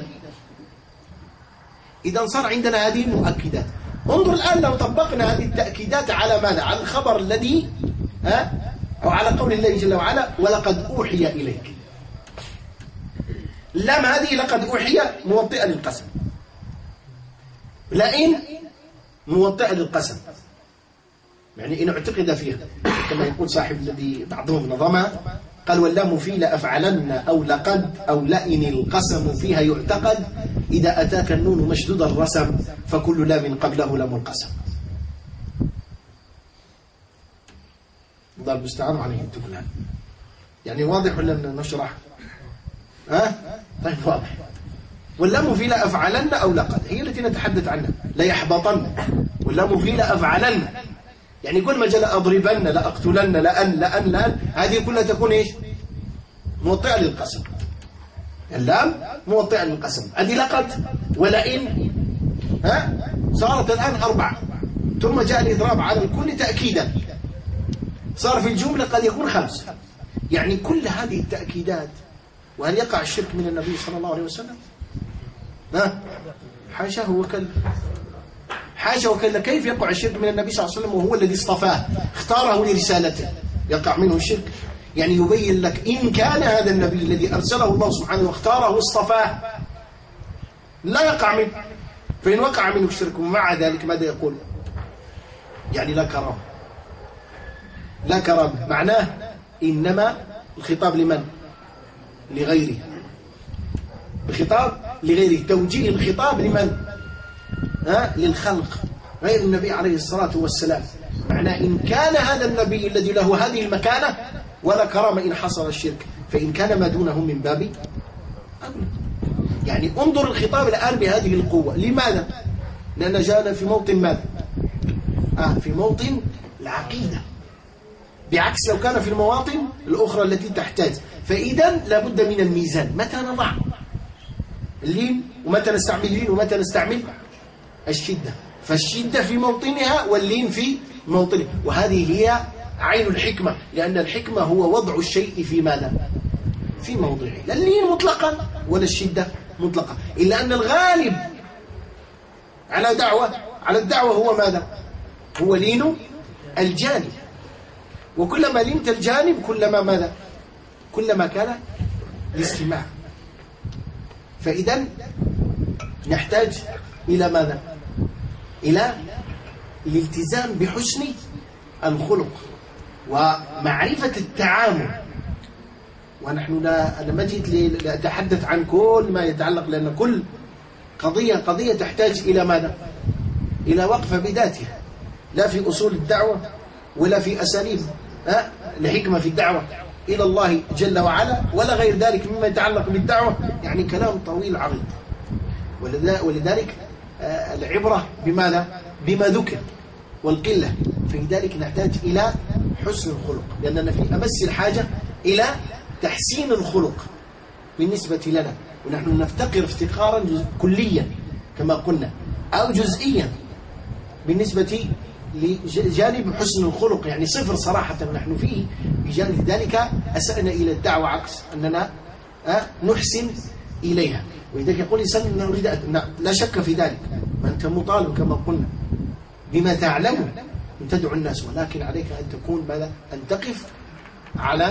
إذا صار عندنا هذه المؤكدات. انظر الآن لو طبقنا هذه التأكيدات على ماذا؟ على الخبر الذي ها أو على قول الله جل وعلا ولقد أوحي إليك. لام هذه لقد أوحي موطئة للقسم، لئن موطئة للقسم، يعني إن اعتقد فيها كما يقول صاحب الذي بعضهم نظمها قال واللام في لأفعلن أو لقد أو لئن القسم فيها يعتقد إذا أتاك النون مشدود الرسم فكل لام قبله لام القسم. ضرب استعانوا عليه التكلان. يعني واضح ولا نشرح؟ ها؟ طيب واضح. واللام في لأفعلن أو لقد هي التي نتحدث عنها. لا يحبطن، واللام في لأفعلن، يعني كل ما جاء لأضربن لأقتلن لأن لأن لأن هذه كلها تكون إيش؟ موطئة للقسم. اللام موطئة للقسم. هذه لقد ولئن ها صارت الآن أربعة، ثم جاء الإضراب على الكل تأكيدا، صار في الجملة قد يكون خمس. يعني كل هذه التأكيدات. وهل يقع الشرك من النبي صلى الله عليه وسلم؟ ها حاشاه وكلا، حاشا وكلا. كيف يقع الشرك من النبي صلى الله عليه وسلم وهو الذي اصطفاه اختاره لرسالته؟ يقع منه الشرك. يعني يبين لك إن كان هذا النبي الذي أرسله الله سبحانه واختاره واصطفاه لا يقع منه، فإن وقع منه الشرك ومع ذلك ماذا يقول؟ يعني لا كرامة، لا كرامة. معناه إنما الخطاب لمن؟ لغيره، الخطاب لغيره، توجيه الخطاب لمن؟ ها؟ للخلق غير النبي عليه الصلاة والسلام. معناه إن كان هذا النبي الذي له هذه المكانة ولا كرامة إن حصل الشرك، فإن كان ما دونه من باب أولى. يعني انظر الخطاب الآن بهذه القوة. لماذا؟ لأن جاءنا في موطن ماذا؟ آه في موطن العقيدة، بعكس لو كان في المواطن الأخرى التي تحتاج. فإذا لابد من الميزان، متى نضع اللين ومتى نستعمل اللين ومتى نستعمل الشدة. فالشدة في موطنها واللين في موطنه، وهذه هي عين الحكمة، لأن الحكمة هو وضع الشيء في ماذا؟ في موضعه، لا اللين مطلقا ولا الشدة مطلقا. إلا أن الغالب على دعوة على الدعوة هو ماذا؟ هو لين الجانب، وكلما لينت الجانب كلما ماذا؟ كلما كان الاستماع. فإذا نحتاج إلى ماذا؟ إلى الالتزام بحسن الخلق ومعرفة التعامل. ونحن لا أنا ما جيت لأتحدث عن كل ما يتعلق، لأن كل قضية قضية تحتاج إلى ماذا؟ إلى وقفة بذاتها، لا في أصول الدعوة ولا في أساليب الحكمة في الدعوة إلى الله جل وعلا ولا غير ذلك مما يتعلق بالدعوة. يعني كلام طويل عريض، ولذلك العبرة بماذا؟ بما ذكر والقلة. فلذلك نحتاج إلى حسن الخلق، لأننا في أمس الحاجة إلى تحسين الخلق بالنسبة لنا، ونحن نفتقر افتقارا كليا كما قلنا أو جزئيا بالنسبة لجانب حسن الخلق. يعني صفر صراحة نحن فيه بجانب ذلك أسأنا إلى الدعوة، عكس أننا نحسن إليها. ولذلك يقول الإنسان نريد أن لا شك في ذلك، وأنت مطالب كما قلنا بما تعلم أن تدعو الناس، ولكن عليك أن تكون ماذا؟ أن تقف على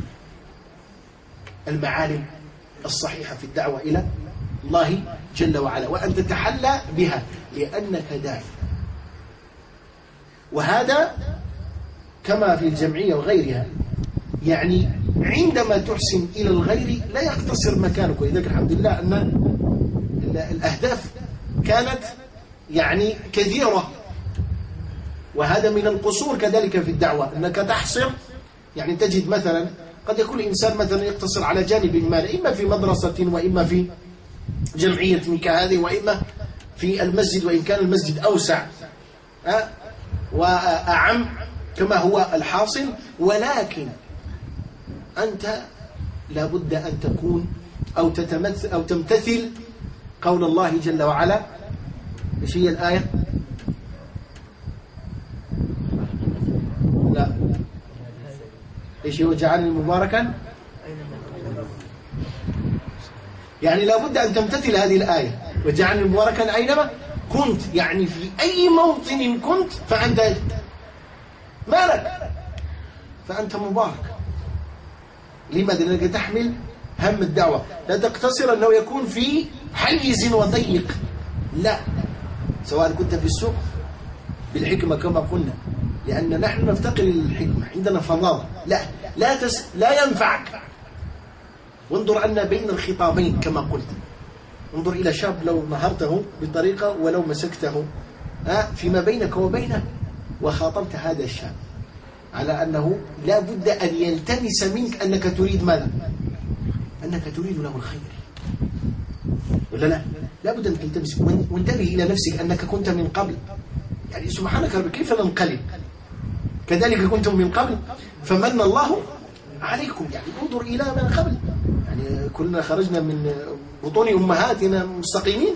المعالم الصحيحة في الدعوة إلى الله جل وعلا، وأن تتحلى بها لأنك داعي. وهذا كما في الجمعية وغيرها، يعني عندما تحسن إلى الغير لا يقتصر مكانك. ولذلك الحمد لله أن الأهداف كانت يعني كثيرة، وهذا من القصور كذلك في الدعوة، أنك تحصر. يعني تجد مثلا قد يكون الإنسان مثلا يقتصر على جانب ما، إما في مدرسة وإما في جمعية كهذه وإما في المسجد، وإن كان المسجد أوسع وأعم كما هو الحاصل. ولكن أنت لابد أن تكون أو تتمثل أو تمتثل قول الله جل وعلا. إيش هي الآية؟ لا، إيش هو؟ جعلني مباركا. يعني لابد أن تمتثل هذه الآية، وجعلني مباركا أينما كنت. يعني في أي موطن كنت فأنت مالك، فأنت مبارك. لماذا؟ لأنك تحمل هم الدعوة، لا تقتصر أنه يكون في حيز وضيق، لا، سواء كنت في السوق بالحكمة كما قلنا، لأن نحن نفتقر للحكمة، عندنا فضاء، لا لا, تس لا ينفعك. وانظر أن بين الخطابين كما قلت، انظر إلى شاب لو نهرته بطريقة ولو مسكته فيما بينك وبينه وخاطبت هذا الشاب على أنه لا بد أن يلتمس منك أنك تريد ماذا؟ أنك تريد له الخير، ولا لا؟ لا بد أن تلتمس. وانتبه إلى نفسك أنك كنت من قبل، يعني سبحانك رب كيف ننقلب، كذلك كنتم من قبل فمن الله عليكم. يعني انظر إلى من قبل، يعني كلنا خرجنا من بطون أمهاتنا مستقيمين،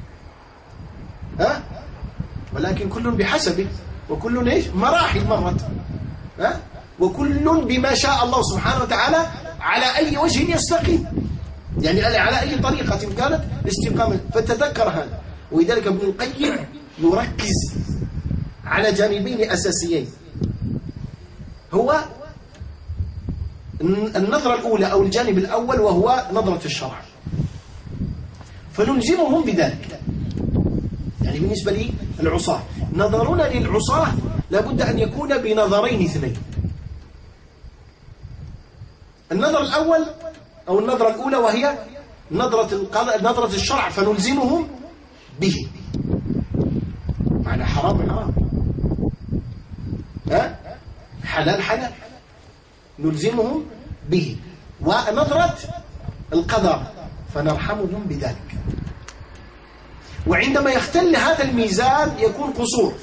ها؟ ولكن كل بحسبه، وكل ايش؟ مراحل مرت، ها؟ وكل بما شاء الله سبحانه وتعالى على أي وجه يستقيم. يعني على أي طريقة كانت الاستقامة، فتذكر هذا. ولذلك ابن القيم يركز على جانبين أساسيين، هو النظرة الأولى أو الجانب الأول وهو نظرة الشرع، فنلزمهم بذلك. يعني بالنسبة لي العصاة، نظرنا للعصاة لابد أن يكون بنظرين اثنين. النظر الأول أو النظرة الأولى وهي نظرة نظرة الشرع، فنلزمهم به. معنى حرام حرام، ها؟ حلال حلال، نلزمهم به. ونظرة القدر فنرحمهم بذلك. وعندما يختل هذا الميزان يكون قصور،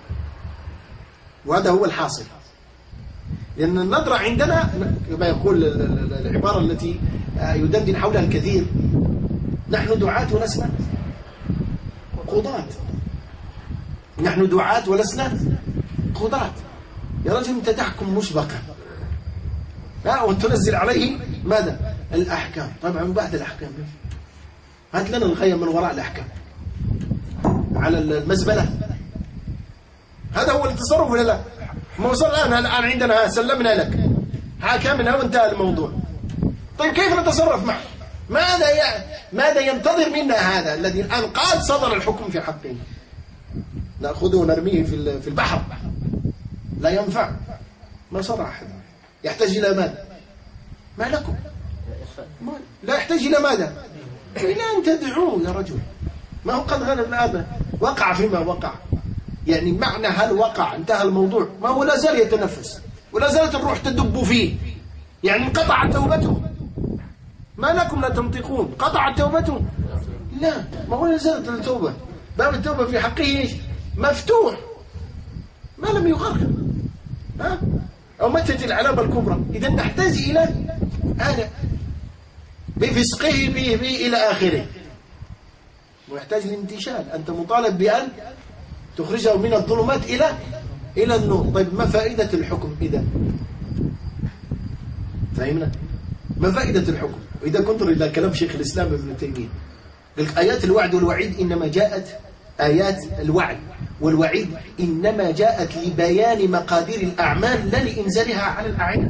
وهذا هو الحاصل. لأن النظرة عندنا كما يقول العبارة التي يدندن حولها الكثير: نحن دعاة ولسنا قضاة. نحن دعاة ولسنا قضاة. يا رجل أنت تحكم مسبقا، ها، وتنزل عليه ماذا؟ الأحكام. طبعا بعد الأحكام هات لنا الغاية من وراء الأحكام على المزبلة. هذا هو التصرف ولا لا؟ ما وصل الآن الآن عندنا سلمنا لك حاكمنا وانتهى الموضوع. طيب كيف نتصرف معه؟ ماذا ي... ماذا ينتظر منا هذا الذي الآن قال صدر الحكم في حقه؟ نأخذه ونرميه في في البحر، لا ينفع. ما صدر أحد. يحتاج إلى ماذا؟ ما لكم؟ لا يحتاج إلى ماذا؟ إلى أن تدعوه يا رجل. ما هو قد غلب الآن، وقع فيما وقع. يعني معنى هل وقع انتهى الموضوع، ما هو لا زال يتنفس ولا زالت الروح تدب فيه. يعني انقطعت توبته. ما لكم لا تنطقون؟ قطعت توبته؟ لا، ما هو لا زالت التوبة. باب التوبة في حقه ايش؟ مفتوح ما لم يغرق، ها؟ أو متت العلامة الكبرى. إذا نحتاج إلى هذا بفسقه به به إلى آخره، ويحتاج للانتشال. أنت مطالب بأن تخرجه من الظلمات إلى إلى النور. طيب ما فائدة الحكم إذا؟ فهمنا؟ ما فائدة الحكم؟ وإذا كنت إلى كلام شيخ الإسلام ابن تيمية، آيات الوعد والوعيد إنما جاءت آيات الوعد والوعيد إنما جاءت لبيان مقادير الأعمال لا لإنزالها على الأعين.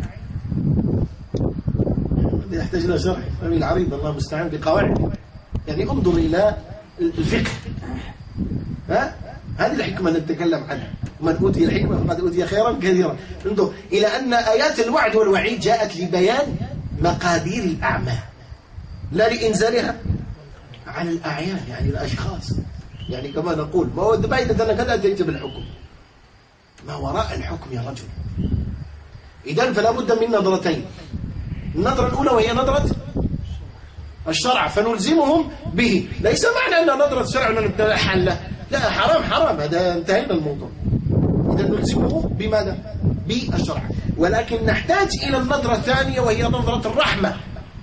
يحتاج إلى شرح العريض الله المستعان بقواعد. يعني انظر إلى الفقه، ها؟ هذه الحكمة التي نتكلم عنها. من أوتي الحكمة فقد أوتي خيرا كثيرا. انظر إلى أن آيات الوعد والوعيد جاءت لبيان مقادير الأعمال لا لإنزالها على الأعيان، يعني الأشخاص. يعني كما نقول ما هو فائدة أنك أتيت بالحكم، ما وراء الحكم يا رجل. إذن فلا بد من نظرتين. النظرة الأولى وهي نظرة الشرع فنلزمهم به. ليس معنى أن نظرة الشرع نتنحل له، لا، حرام حرام، هذا انتهينا الموضوع. إذا نلزمه بماذا؟ بالشرع. ولكن نحتاج إلى النظرة الثانية وهي نظرة الرحمة.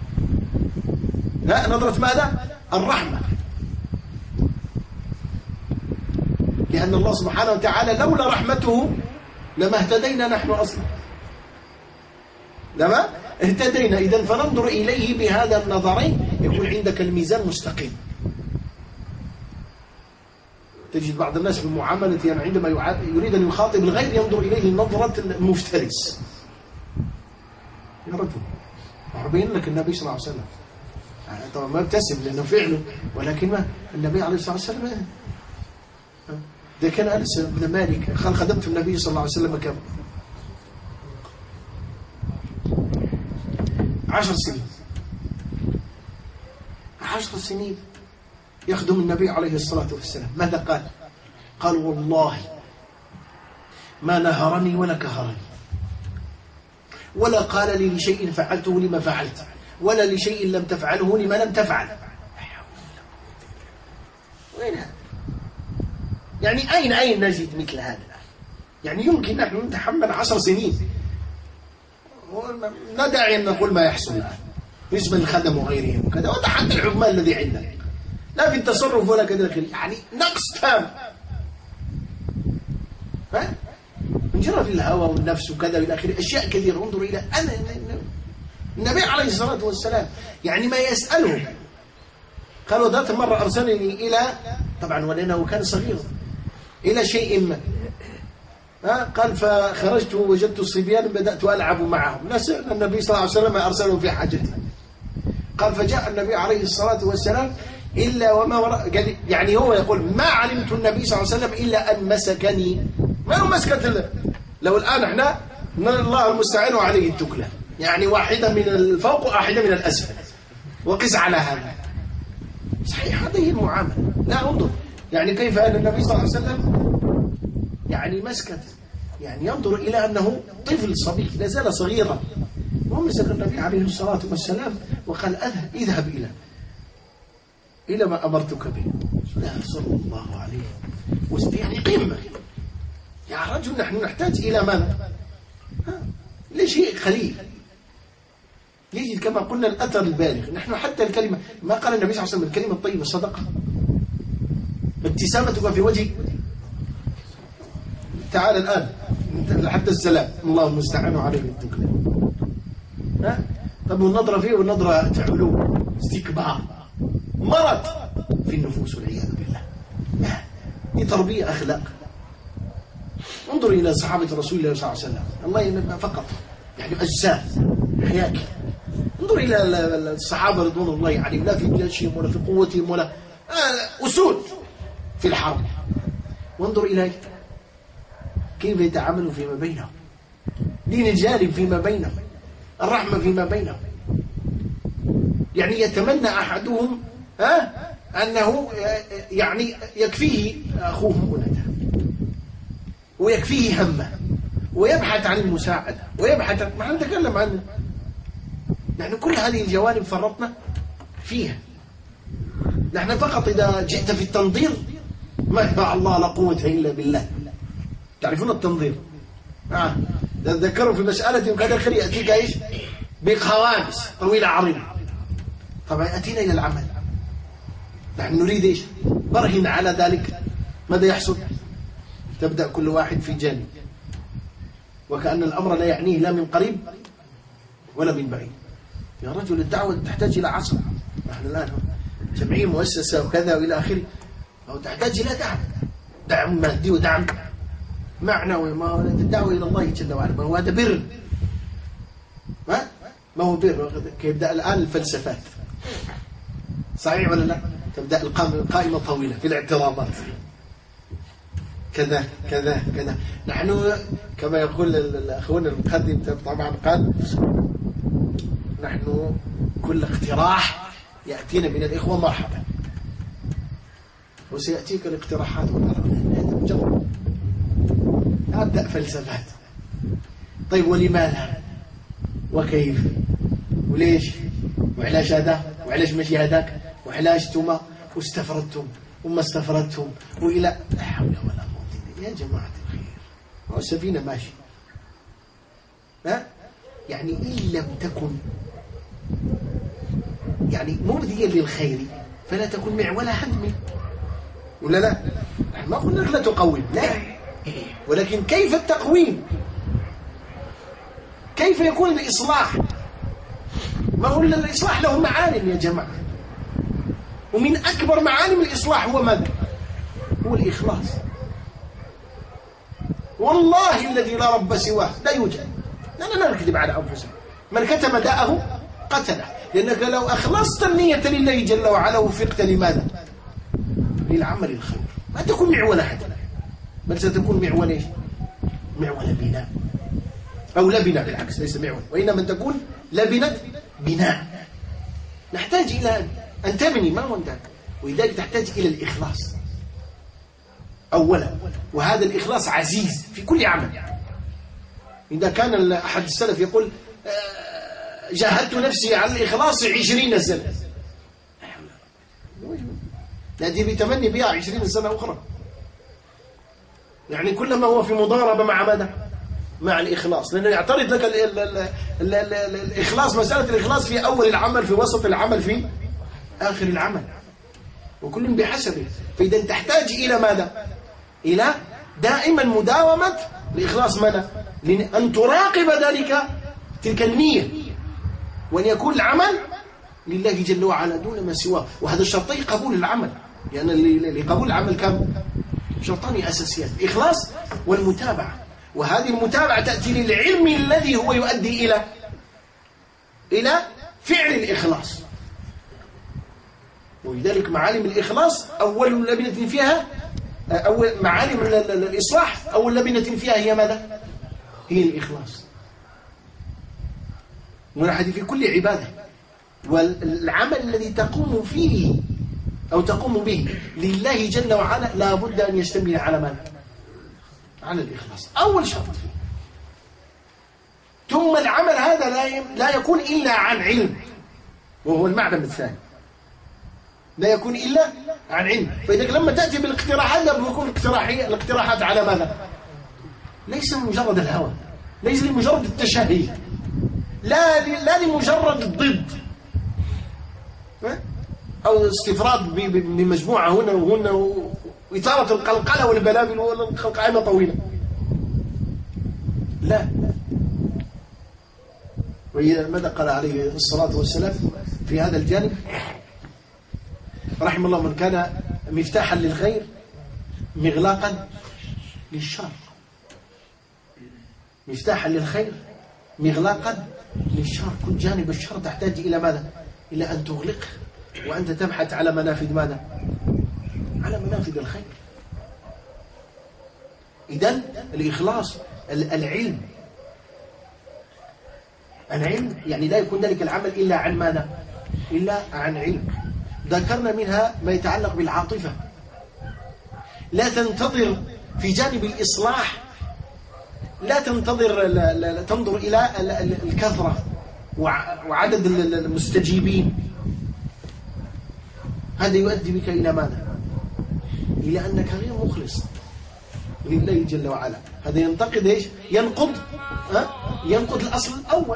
لا، نظرة ماذا؟ الرحمة. لأن الله سبحانه وتعالى لولا رحمته لما اهتدينا نحن أصلا، لما اهتدينا. إذن فننظر إليه بهذا النظرين يكون عندك الميزان مستقيم. تجد بعض الناس في المعاملة يعني عندما يريد أن يخاطب الغير ينظر إليه نظرة المفترس. يا رجل أبين لك النبي صلى الله عليه وسلم طبعا ما ابتسم لأنه فعله، ولكن ما النبي عليه الصلاة والسلام ده كان أنس بن مالك قال خدمت النبي صلى الله عليه وسلم كم؟ عشر سنين. عشر سنين يخدم النبي عليه الصلاة والسلام. ماذا قال؟ قال والله ما نهرني ولا كهرني، ولا قال لي لشيء فعلته لما فعلت، ولا لشيء لم تفعله لما لم تفعل. وين هذا؟ يعني أين أين نجد مثل هذا؟ يعني يمكن نحن نتحمل عشر سنين، لا داعي أن نقول ما يحصل الآن بالنسبة للخدم وغيرهم وكذا، وتحدى العمال الذي عندنا لا في التصرف ولا كذا، يعني نقص تام. انجرى في الهوى والنفس وكذا إلى آخره، أشياء كثيرة. انظر إلى أنا النبي عليه الصلاة والسلام يعني ما يسألهم. قالوا ذات مرة أرسلني إلى، طبعا ولأنه كان صغيرا، إلى شيء ما، ها قال فخرجت ووجدت الصبيان بدأت ألعب معهم. لا سأل النبي صلى الله عليه وسلم أرسله في حاجته. قال فجاء النبي عليه الصلاة والسلام إلا وما وراء، يعني هو يقول ما علمت النبي صلى الله عليه وسلم إلا أن مسكني. ما هو مسكة؟ لو الآن احنا الله المستعان عليه التكلة، يعني واحدة من الفوق وواحدة من الأسفل، وقس على هذا. صحيح هذه المعاملة. لا انظر يعني كيف أن النبي صلى الله عليه وسلم يعني مسكة، يعني ينظر إلى أنه طفل صبي لا زال صغيرا، ومسك النبي عليه الصلاة والسلام وقال اذهب اذهب إلى إلى ما أمرتك به. لا صلى الله عليه وسلم يعني قمة. يا رجل نحن نحتاج إلى ماذا؟ لشيء خليل يجد كما قلنا الأثر البالغ. نحن حتى الكلمة، ما قال النبي صلى الله عليه وسلم الكلمة الطيبة صدقة، ابتسامتك في وجهك. تعال الآن حتى السلام، الله المستعان عليه التكلة. ها طب والنظرة فيه والنظرة تعلو، استكبار، مرض في النفوس والعياذ بالله. دي تربية أخلاق. انظر إلى صحابة رسول الله صلى الله عليه وسلم، الله ينبه فقط يعني أجسام حياك. انظر إلى الصحابة رضوان الله عليهم، لا في جيشهم ولا في قوتهم ولا أسود في الحرب. وانظر إلى كيف يتعاملوا فيما بينهم، دين الجانب فيما بينهم، الرحمة فيما بينهم. يعني يتمنى أحدهم ها أنه يعني يكفيه أخوه مؤنته ويكفيه همه ويبحث عن المساعدة ويبحث عن... ما نتكلم عنه. نحن كل هذه الجوانب فرطنا فيها. نحن فقط إذا جئت في التنظير ما شاء الله لا قوة إلا بالله. تعرفون التنظير؟ آه. تذكروا في مسألة كذا خير يأتيك إيش؟ بقوامس طويلة عريضة. طبعا أتينا إلى العمل، نحن نريد إيش؟ برهن على ذلك. ماذا يحصل؟ تبدأ كل واحد في جانب، وكأن الأمر لا يعنيه لا من قريب ولا من بعيد. يا رجل الدعوة تحتاج إلى عصر. نحن الآن جمعية مؤسسة وكذا وإلى آخره، أو تحتاج إلى دعم، دعم مادي ودعم معنوي. ما هو الدعوة إلى الله جل وعلا، ما هو هذا بر، ما ما هو بر. يبدأ الآن الفلسفات، صحيح ولا لا؟ تبدأ القائمة طويلة في الاعتراضات، كذا كذا كذا. نحن كما يقول الأخوان المقدم طبعا قال نحن كل اقتراح يأتينا من الإخوة مرحبا، وسيأتيك الاقتراحات والآراء. جرب أبدأ فلسفات. طيب ولماذا وكيف وليش وعلاش هذا وعلاش ماشي هذاك وعلاش ثم واستفردتم وما استفردتم وإلى لا حول ولا قوة. يا جماعة الخير، هو السفينة ماشي، ها يعني إن لم تكن يعني مبديا للخير فلا تكن معولة هدم، ولا لا؟ ما قلنا لا تقوم، لا، ولكن كيف التقويم؟ كيف يكون الإصلاح؟ ما هو الإصلاح له معالم يا جماعة، ومن أكبر معالم الإصلاح هو ماذا؟ هو الإخلاص. والله الذي لا رب سواه لا يوجد. لا لا نكذب على أنفسنا. من كتم داءه قتله، لأنك لو أخلصت النية لله جل وعلا وفقت لماذا؟ للعمل الخير. ما تكون معولة حتى، بل ستكون معولة إيش؟ معولة بناء، أو لبنة بالعكس، ليس معولة، وإنما تكون لبنة بناء. نحتاج إلى أن تبني، ما هو أنت، ولذلك تحتاج إلى الإخلاص أولا، وهذا الإخلاص عزيز في كل عمل. إذا كان أحد السلف يقول جاهدت نفسي على الإخلاص عشرين سنة، نأتي بتمني بها عشرين سنة أخرى. يعني كلما هو في مضاربة مع ماذا؟ مع الإخلاص، لأنه يعترض لك ال ال ال ال ال ال الإخلاص، مسألة الإخلاص في أول العمل، في وسط العمل، في آخر العمل، وكل بحسبه. فإذا تحتاج إلى ماذا؟ إلى دائما وأن يكون العمل لله جل وعلا دون ما سواه. وهذا شرطي قبول العمل، لأن يعني لقبول العمل كم شرطان أساسيان: الإخلاص والمتابعة. وهذه المتابعة تأتي للعلم الذي هو يؤدي إلى إلى فعل الإخلاص. ولذلك معالم الإخلاص أول لبنة فيها، أول معالم الإصلاح أول لبنة فيها هي ماذا؟ هي الإخلاص. ونحن في كل عبادة، والعمل الذي تقوم فيه أو تقوم به لله جل وعلا لا بد أن يشتمل على ماذا؟ على الإخلاص، أول شرط فيه. ثم العمل هذا لا لا يكون إلا عن علم، وهو المعلم الثاني، لا يكون إلا عن علم. فإذا لما تأتي بالاقتراحات لا يكون الاقتراحات على ماذا؟ ليس مجرد الهوى، ليس لمجرد التشهي، لا لا لمجرد الضد أو استفراد بمجموعة هنا وهنا وإثارة القلقلة والبلابل والقائمة طويلة، لا. وإذا ماذا قال عليه الصلاة والسلام في هذا الجانب؟ رحم الله من كان مفتاحا للخير مغلاقا للشر. مفتاحا للخير مغلاقا للشر. كل جانب الشر تحتاج إلى ماذا؟ إلى أن تغلقه، وأنت تبحث على منافذ ماذا؟ على منافذ الخير. إذن الإخلاص، العلم العلم يعني لا يكون ذلك العمل إلا عن ماذا؟ إلا عن علم. ذكرنا منها ما يتعلق بالعاطفة. لا تنتظر في جانب الإصلاح، لا تنتظر لا لا تنظر إلى الكثرة وعدد المستجيبين. هذا يؤدي بك إلى ماذا؟ إلى أنك غير مخلص لله جل وعلا. هذا ينتقد إيش؟ ينقض ها؟ ينقض الأصل الأول.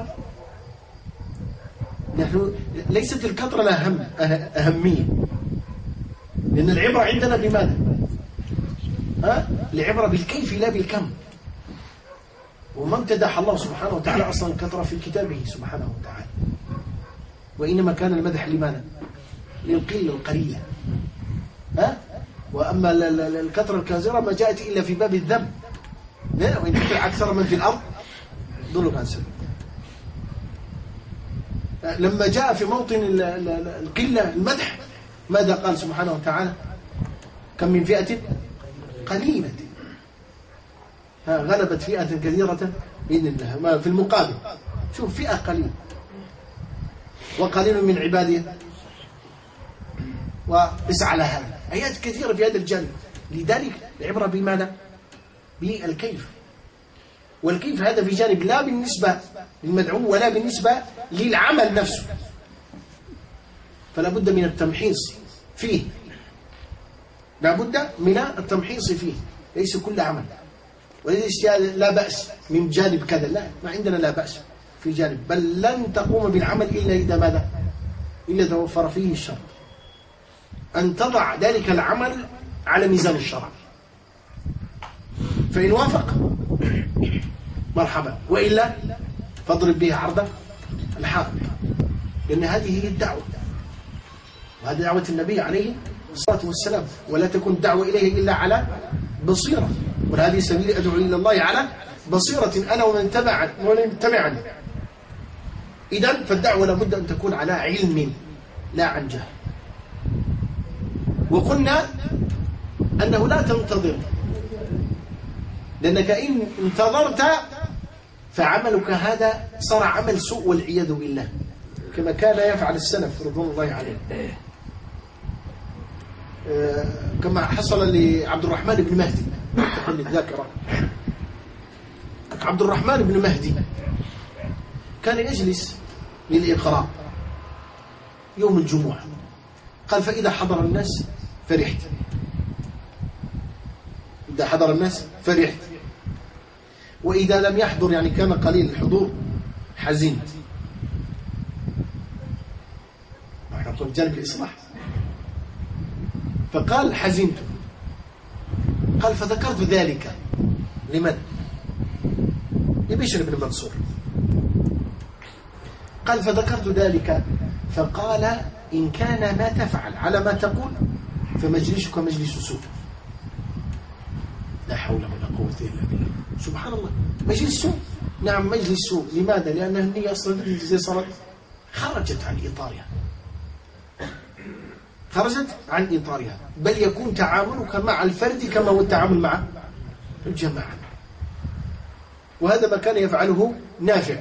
نحن ليست الكثرة لها أهم أهمية، لأن العبرة عندنا بماذا؟ ها؟ العبرة بالكيف لا بالكم. وما امتدح الله سبحانه وتعالى أصلا الكثرة في كتابه سبحانه وتعالى، وإنما كان المدح لماذا؟ للقلة القليلة. ها؟ وأما الكثرة الكاذرة ما جاءت إلا في باب الذنب. وإن تطع أكثر من في الأرض ضلوا عن سبيل. لما جاء في موطن القلة المدح ماذا قال سبحانه وتعالى؟ كم من فئة قليلة ها غلبت فئة كثيرة بإذن الله. ما في المقابل شوف فئة قليلة وقليل من عباده واسعى لها. آيات كثيرة في هذا الجانب. لذلك العبرة بماذا؟ بالكيف. والكيف هذا في جانب لا بالنسبة للمدعو ولا بالنسبة للعمل نفسه، فلا بد من التمحيص فيه. لا بد من التمحيص فيه. ليس كل عمل وليس لا بأس من جانب كذا، لا، ما عندنا لا بأس في جانب، بل لن تقوم بالعمل إلا إذا ماذا؟ إلا توفر فيه الشرط، أن تضع ذلك العمل على ميزان الشرع. فإن وافق مرحبا، وإلا فاضرب به عرض الحائط، لأن هذه هي الدعوة، وهذه دعوة النبي عليه الصلاة والسلام. ولا تكون الدعوة إليه إلا على بصيرة، وهذه سبيل أدعو إلى الله على بصيرة أنا ومن تبعني ومن تبعني. إذن فالدعوة لابد أن تكون على علم لا عن جهل. وقلنا أنه لا تنتظر، لأنك إن انتظرت فعملك هذا صار عمل سوء والعياذ بالله، كما كان يفعل السلف رضوان الله عليهم، كما حصل لعبد الرحمن بن مهدي تقل الذاكرة. عبد الرحمن بن مهدي كان يجلس للإقراء يوم الجمعة، قال فإذا حضر الناس فرحت، إذا حضر الناس فرحت، وإذا لم يحضر يعني كان قليل الحضور حزنت. نحن نقول جانب الإصلاح. فقال حزنت، قال فذكرت ذلك لمن؟ لبشر بن منصور. قال فذكرت ذلك فقال إن كان ما تفعل على ما تقول فمجلسك مجلس سوء. لا حول ولا قوة إلا بالله. سبحان الله، مجلس سوء. نعم مجلس سوء. لماذا؟ لأن النية أصلا زي صارت خرجت عن إطارها، خرجت عن إطارها، بل يكون تعاملك مع الفرد كما هو التعامل مع الجماعة. وهذا ما كان يفعله نافع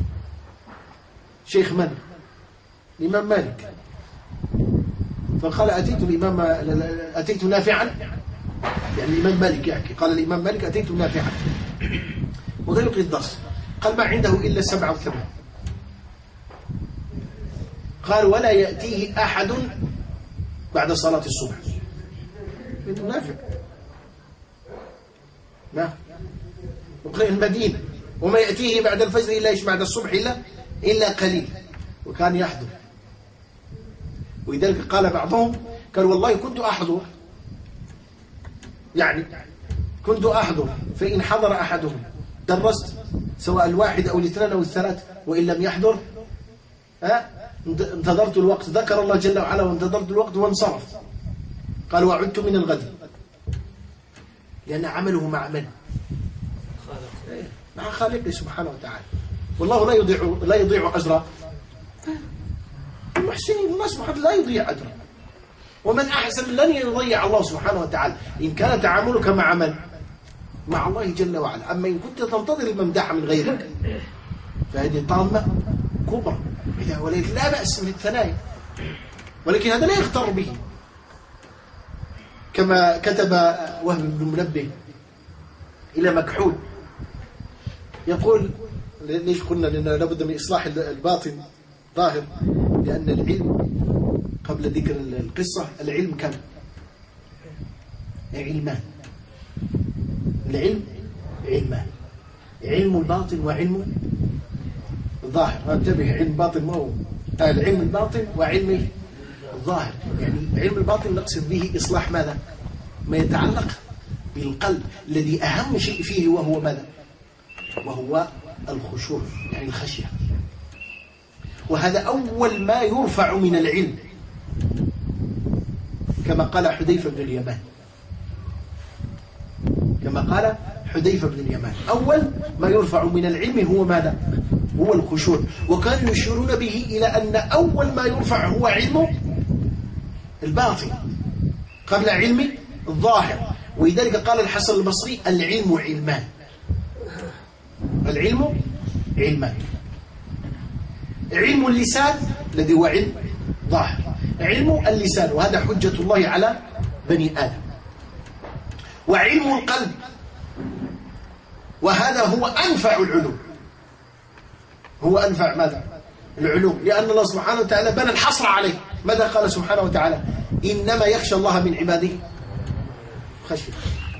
شيخ من؟ الإمام مالك. فقال أتيت الإمام أتيت نافعا، يعني الإمام مالك يحكي، قال الإمام مالك أتيت نافعا وقال يلقي الدرس، قال ما عنده إلا سبعة وثمان. قال ولا يأتيه أحد بعد صلاة الصبح. أنت نافع ما مقرئ المدينة، وما يأتيه بعد الفجر إلا إيش بعد الصبح إلا إلا قليل، وكان يحضر. ولذلك قال بعضهم قال والله كنت أحضر، يعني كنت أحضر فإن حضر أحدهم درست سواء الواحد أو الاثنين أو الثلاث، وإن لم يحضر ها انتظرت الوقت، ذكر الله جل وعلا وانتظرت الوقت وانصرف. قال وعدت من الغد، لأن عمله مع من؟ مع خالقه سبحانه وتعالى. والله لا يضيع لا يضيع أجر المحسنين. الله سبحانه لا يضيع أجره، ومن أحسن لن يضيع الله سبحانه وتعالى إن كان تعاملك مع من؟ مع الله جل وعلا. أما إن كنت تنتظر الممدح من غيرك فهذه طامة كبرى، ولكن لا بأس من الثنايا، ولكن هذا لا يغتر به. كما كتب وهب بن منبه إلى مكحول يقول ليش قلنا لأن لابد من إصلاح الباطن ظاهر، لأن العلم قبل ذكر القصة العلم كم؟ علمان. العلم علمان، علم الباطن وعلم الظاهر. انتبه، علم الباطن ما هو العلم الباطن وعلم الظاهر. يعني علم الباطن نقصد به إصلاح ماذا؟ ما يتعلق بالقلب الذي أهم شيء فيه وهو ماذا؟ وهو الخشوع، يعني الخشية. وهذا أول ما يرفع من العلم، كما قال حذيفة بن اليمان، كما قال حذيفة بن اليمان أول ما يرفع من العلم هو ماذا؟ هو الخشوع. وكانوا يشيرون به إلى أن أول ما يرفع هو علم الباطن قبل علم الظاهر. ولذلك قال الحسن البصري العلم علمان، العلم علمان. علم اللسان الذي هو علم ظاهر، علم اللسان وهذا حجة الله على بني آدم، وعلم القلب وهذا هو أنفع العلوم، هو أنفع ماذا؟ العلوم، لأن الله سبحانه وتعالى بنى الحصر عليه. ماذا قال سبحانه وتعالى؟ إنما يخشى الله من عباده خشية.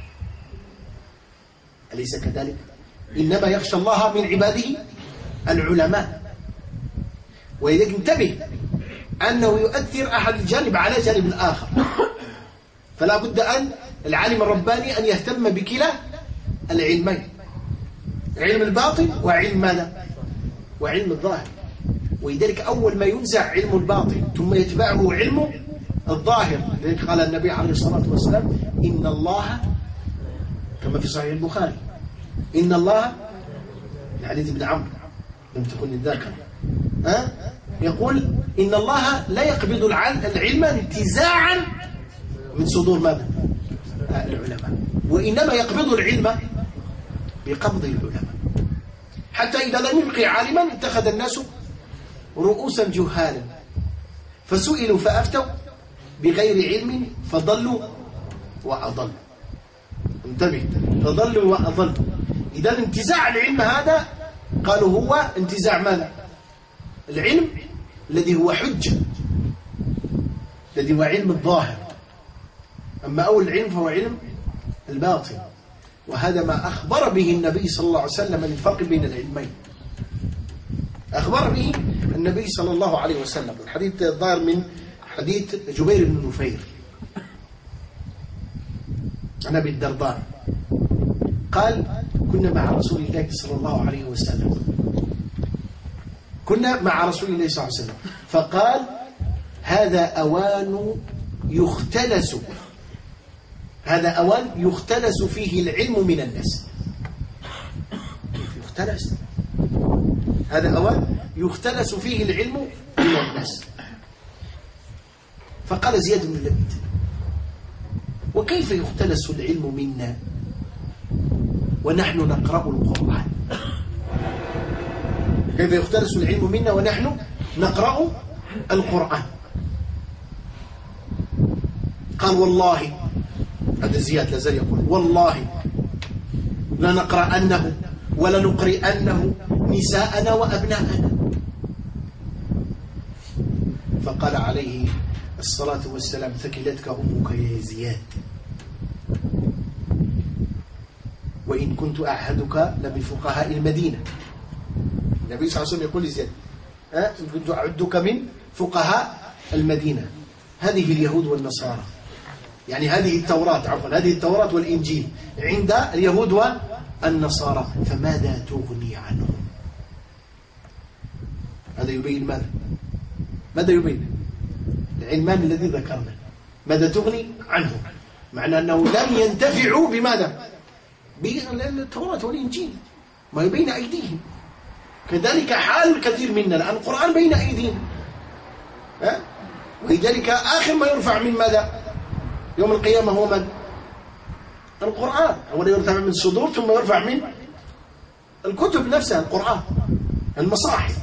أليس كذلك؟ إنما يخشى الله من عباده العلماء. ولذلك انتبه أنه يؤثر أحد الجانب على جانب الآخر، فلا بد أن العالم الرباني أن يهتم بكلا العلمين، علم الباطن وعلم ماذا؟ وعلم الظاهر. ولذلك أول ما ينزع علم الباطن ثم يتبعه علم الظاهر. لذلك قال النبي عليه الصلاة والسلام إن الله كما في صحيح البخاري إن الله الحديث ابن عمرو لم تكن الذاكرة أه؟ يقول إن الله لا يقبض العلم انتزاعا من صدور ماذا؟ العلماء، وإنما يقبض العلم بقبض العلماء، حتى إذا لم يبقي عالما اتخذ الناس رؤوسا جهالا فسئلوا فأفتوا بغير علم فضلوا وأضلوا. انتبه، فضلوا وأضلوا. إذا انتزاع العلم هذا قالوا هو انتزاع ماذا؟ العلم الذي هو حجة، الذي هو علم الظاهر. أما أول العلم فهو علم الباطن، وهذا ما أخبر به النبي صلى الله عليه وسلم من الفرق بين العلمين. أخبر به النبي صلى الله عليه وسلم. الحديث الظاهر من حديث جبير بن نفير عن أبي الدرداء قال كنا مع رسول الله صلى الله عليه وسلم كنا مع رسول الله صلى الله عليه وسلم، فقال هذا أوان يختلس هذا أوان يختلس فيه العلم من الناس. يختلس هذا أوان يختلس فيه العلم من الناس. فقال زياد بن لبيد: وكيف يختلس العلم منا ونحن نقرأ القرآن؟ كيف يختلس العلم منا ونحن نقرأ القرآن؟ قال: والله، هذا زياد لازال يقول: والله لنقرأنه ولنقرئنه نساءنا وأبناءنا. فقال عليه الصلاة والسلام: ثكلتك أمك يا زياد، وإن كنت أعهدك لبفقهاء المدينة. النبي صلى الله عليه وسلم يقول لزياد: ها إن كنت أعدك من فقهاء المدينة. هذه اليهود والنصارى، يعني هذه التوراة عفوا هذه التوراة والإنجيل عند اليهود والنصارى، فماذا تغني عنهم؟ هذا يبين ماذا؟ ماذا يبين؟ العلمان الذي ذكرنا ماذا تغني عنهم؟ معنى أنه لم ينتفعوا بماذا؟ بالتوراة والإنجيل، ما بين أيديهم. كذلك حال الكثير منا، لأن القرآن بين أيديهم، ها؟ ولذلك آخر ما يرفع من ماذا؟ يوم القيامة هو من؟ القرآن. أولا يرفع من الصدور، ثم يرفع من الكتب نفسها، القرآن، المصاحف.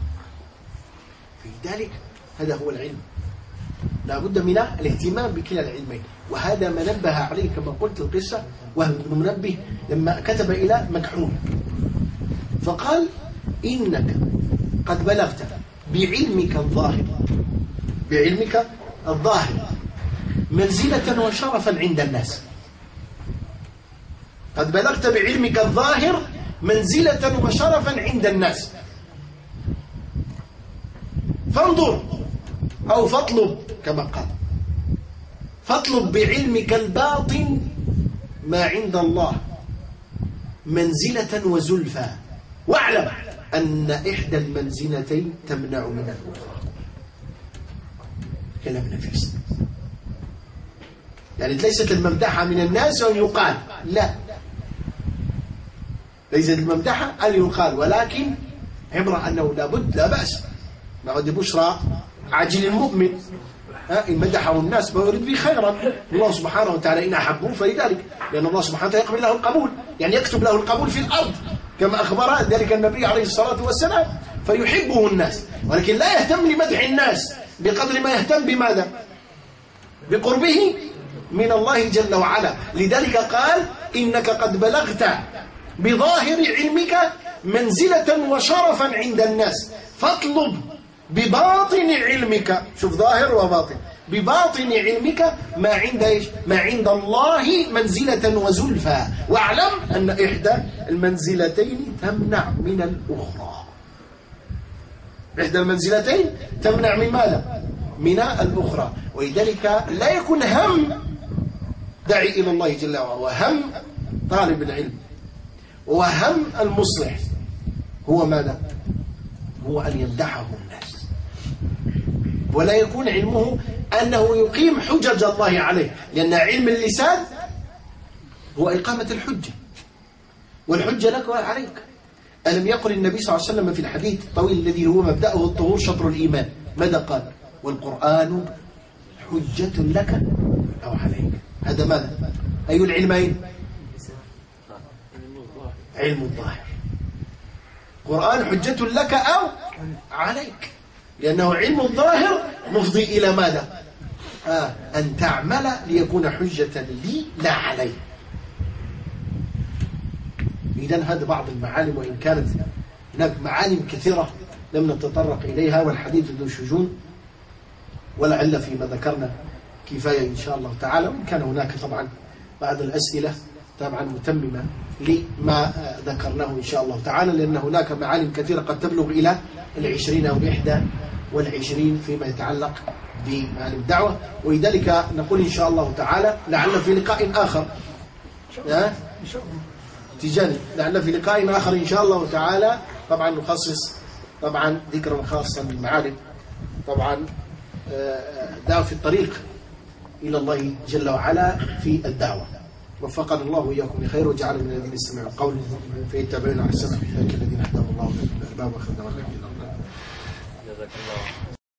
في ذلك هذا هو العلم، لا بد من الاهتمام بكلا العلمين. وهذا ما نبه عليه كما قلت القصة وهب بن منبه لما كتب إلى مكحول فقال: إنك قد بلغت بعلمك الظاهر بعلمك الظاهر منزلة وشرفا عند الناس. قد بلغت بعلمك الظاهر منزلة وشرفا عند الناس، فانظر أو فاطلب كما قال، فاطلب بعلمك الباطن ما عند الله منزلة وزلفى، واعلم أن إحدى المنزلتين تمنع من الأخرى. كلام نفيس، يعني ليست الممدحة من الناس أن يقال، لا، ليست الممدحة أن يقال، ولكن عبرة أنه لابد لا بأس، نعود بشرى عاجل المؤمن، إن مدحه الناس ما يريد به خيرا، الله سبحانه وتعالى إن أحبه فلذلك، لأن الله سبحانه وتعالى يقبل له القبول، يعني يكتب له القبول في الأرض كما أخبر ذلك النبي عليه الصلاة والسلام، فيحبه الناس، ولكن لا يهتم لمدح الناس بقدر ما يهتم بماذا؟ بقربه من الله جل وعلا. لذلك قال: إنك قد بلغت بظاهر علمك منزلة وشرفا عند الناس، فاطلب بباطن علمك، شوف ظاهر وباطن، بباطن علمك ما عند إيش؟ ما عند الله منزلة وزلفى، واعلم أن إحدى المنزلتين تمنع من الأخرى. إحدى المنزلتين تمنع من ماذا؟ من الأخرى. ولذلك لا يكون هم داعي إلى الله جل وعلا، وهم طالب العلم وهم المصلح هو ماذا؟ هو أن يمدحه الناس، ولا يكون علمه أنه يقيم حجج الله عليه، لأن علم اللسان هو إقامة الحجة، والحجة لك وعليك. ألم يقل النبي صلى الله عليه وسلم في الحديث الطويل الذي هو مبدأه الطهور شطر الإيمان، ماذا قال؟ والقرآن حجة لك أو عليك. هذا ماذا؟ أي العلمين؟ علم الظاهر. القرآن حجة لك أو عليك، لأنه علم الظاهر مفضي إلى ماذا؟ آه أن تعمل ليكون حجة لي لا علي. إذن هذا بعض المعالم، وإن كانت هناك معالم كثيرة لم نتطرق إليها، والحديث ذو شجون، ولعل فيما ذكرنا كفاية إن شاء الله تعالى. وإن كان هناك طبعا بعض الأسئلة طبعا متممة لما ذكرناه إن شاء الله تعالى، لأن هناك معالم كثيرة قد تبلغ إلى العشرين أو الإحدى والعشرين فيما يتعلق بمعالم الدعوة. ولذلك نقول إن شاء الله تعالى لعل في لقاء آخر تجاني لعل في لقاء آخر إن شاء الله تعالى طبعا نخصص طبعا ذكرا خاصا للمعالم، طبعا دعوا في الطريق إلى الله جل وعلا في الدعوة. وفقنا الله وإياكم لخير وجعلنا من الذين يستمعون القول فيتبعون أحسنه، أولئك الذين هداهم الله وأولئك الألباب وخذنا الله. جزاك الله.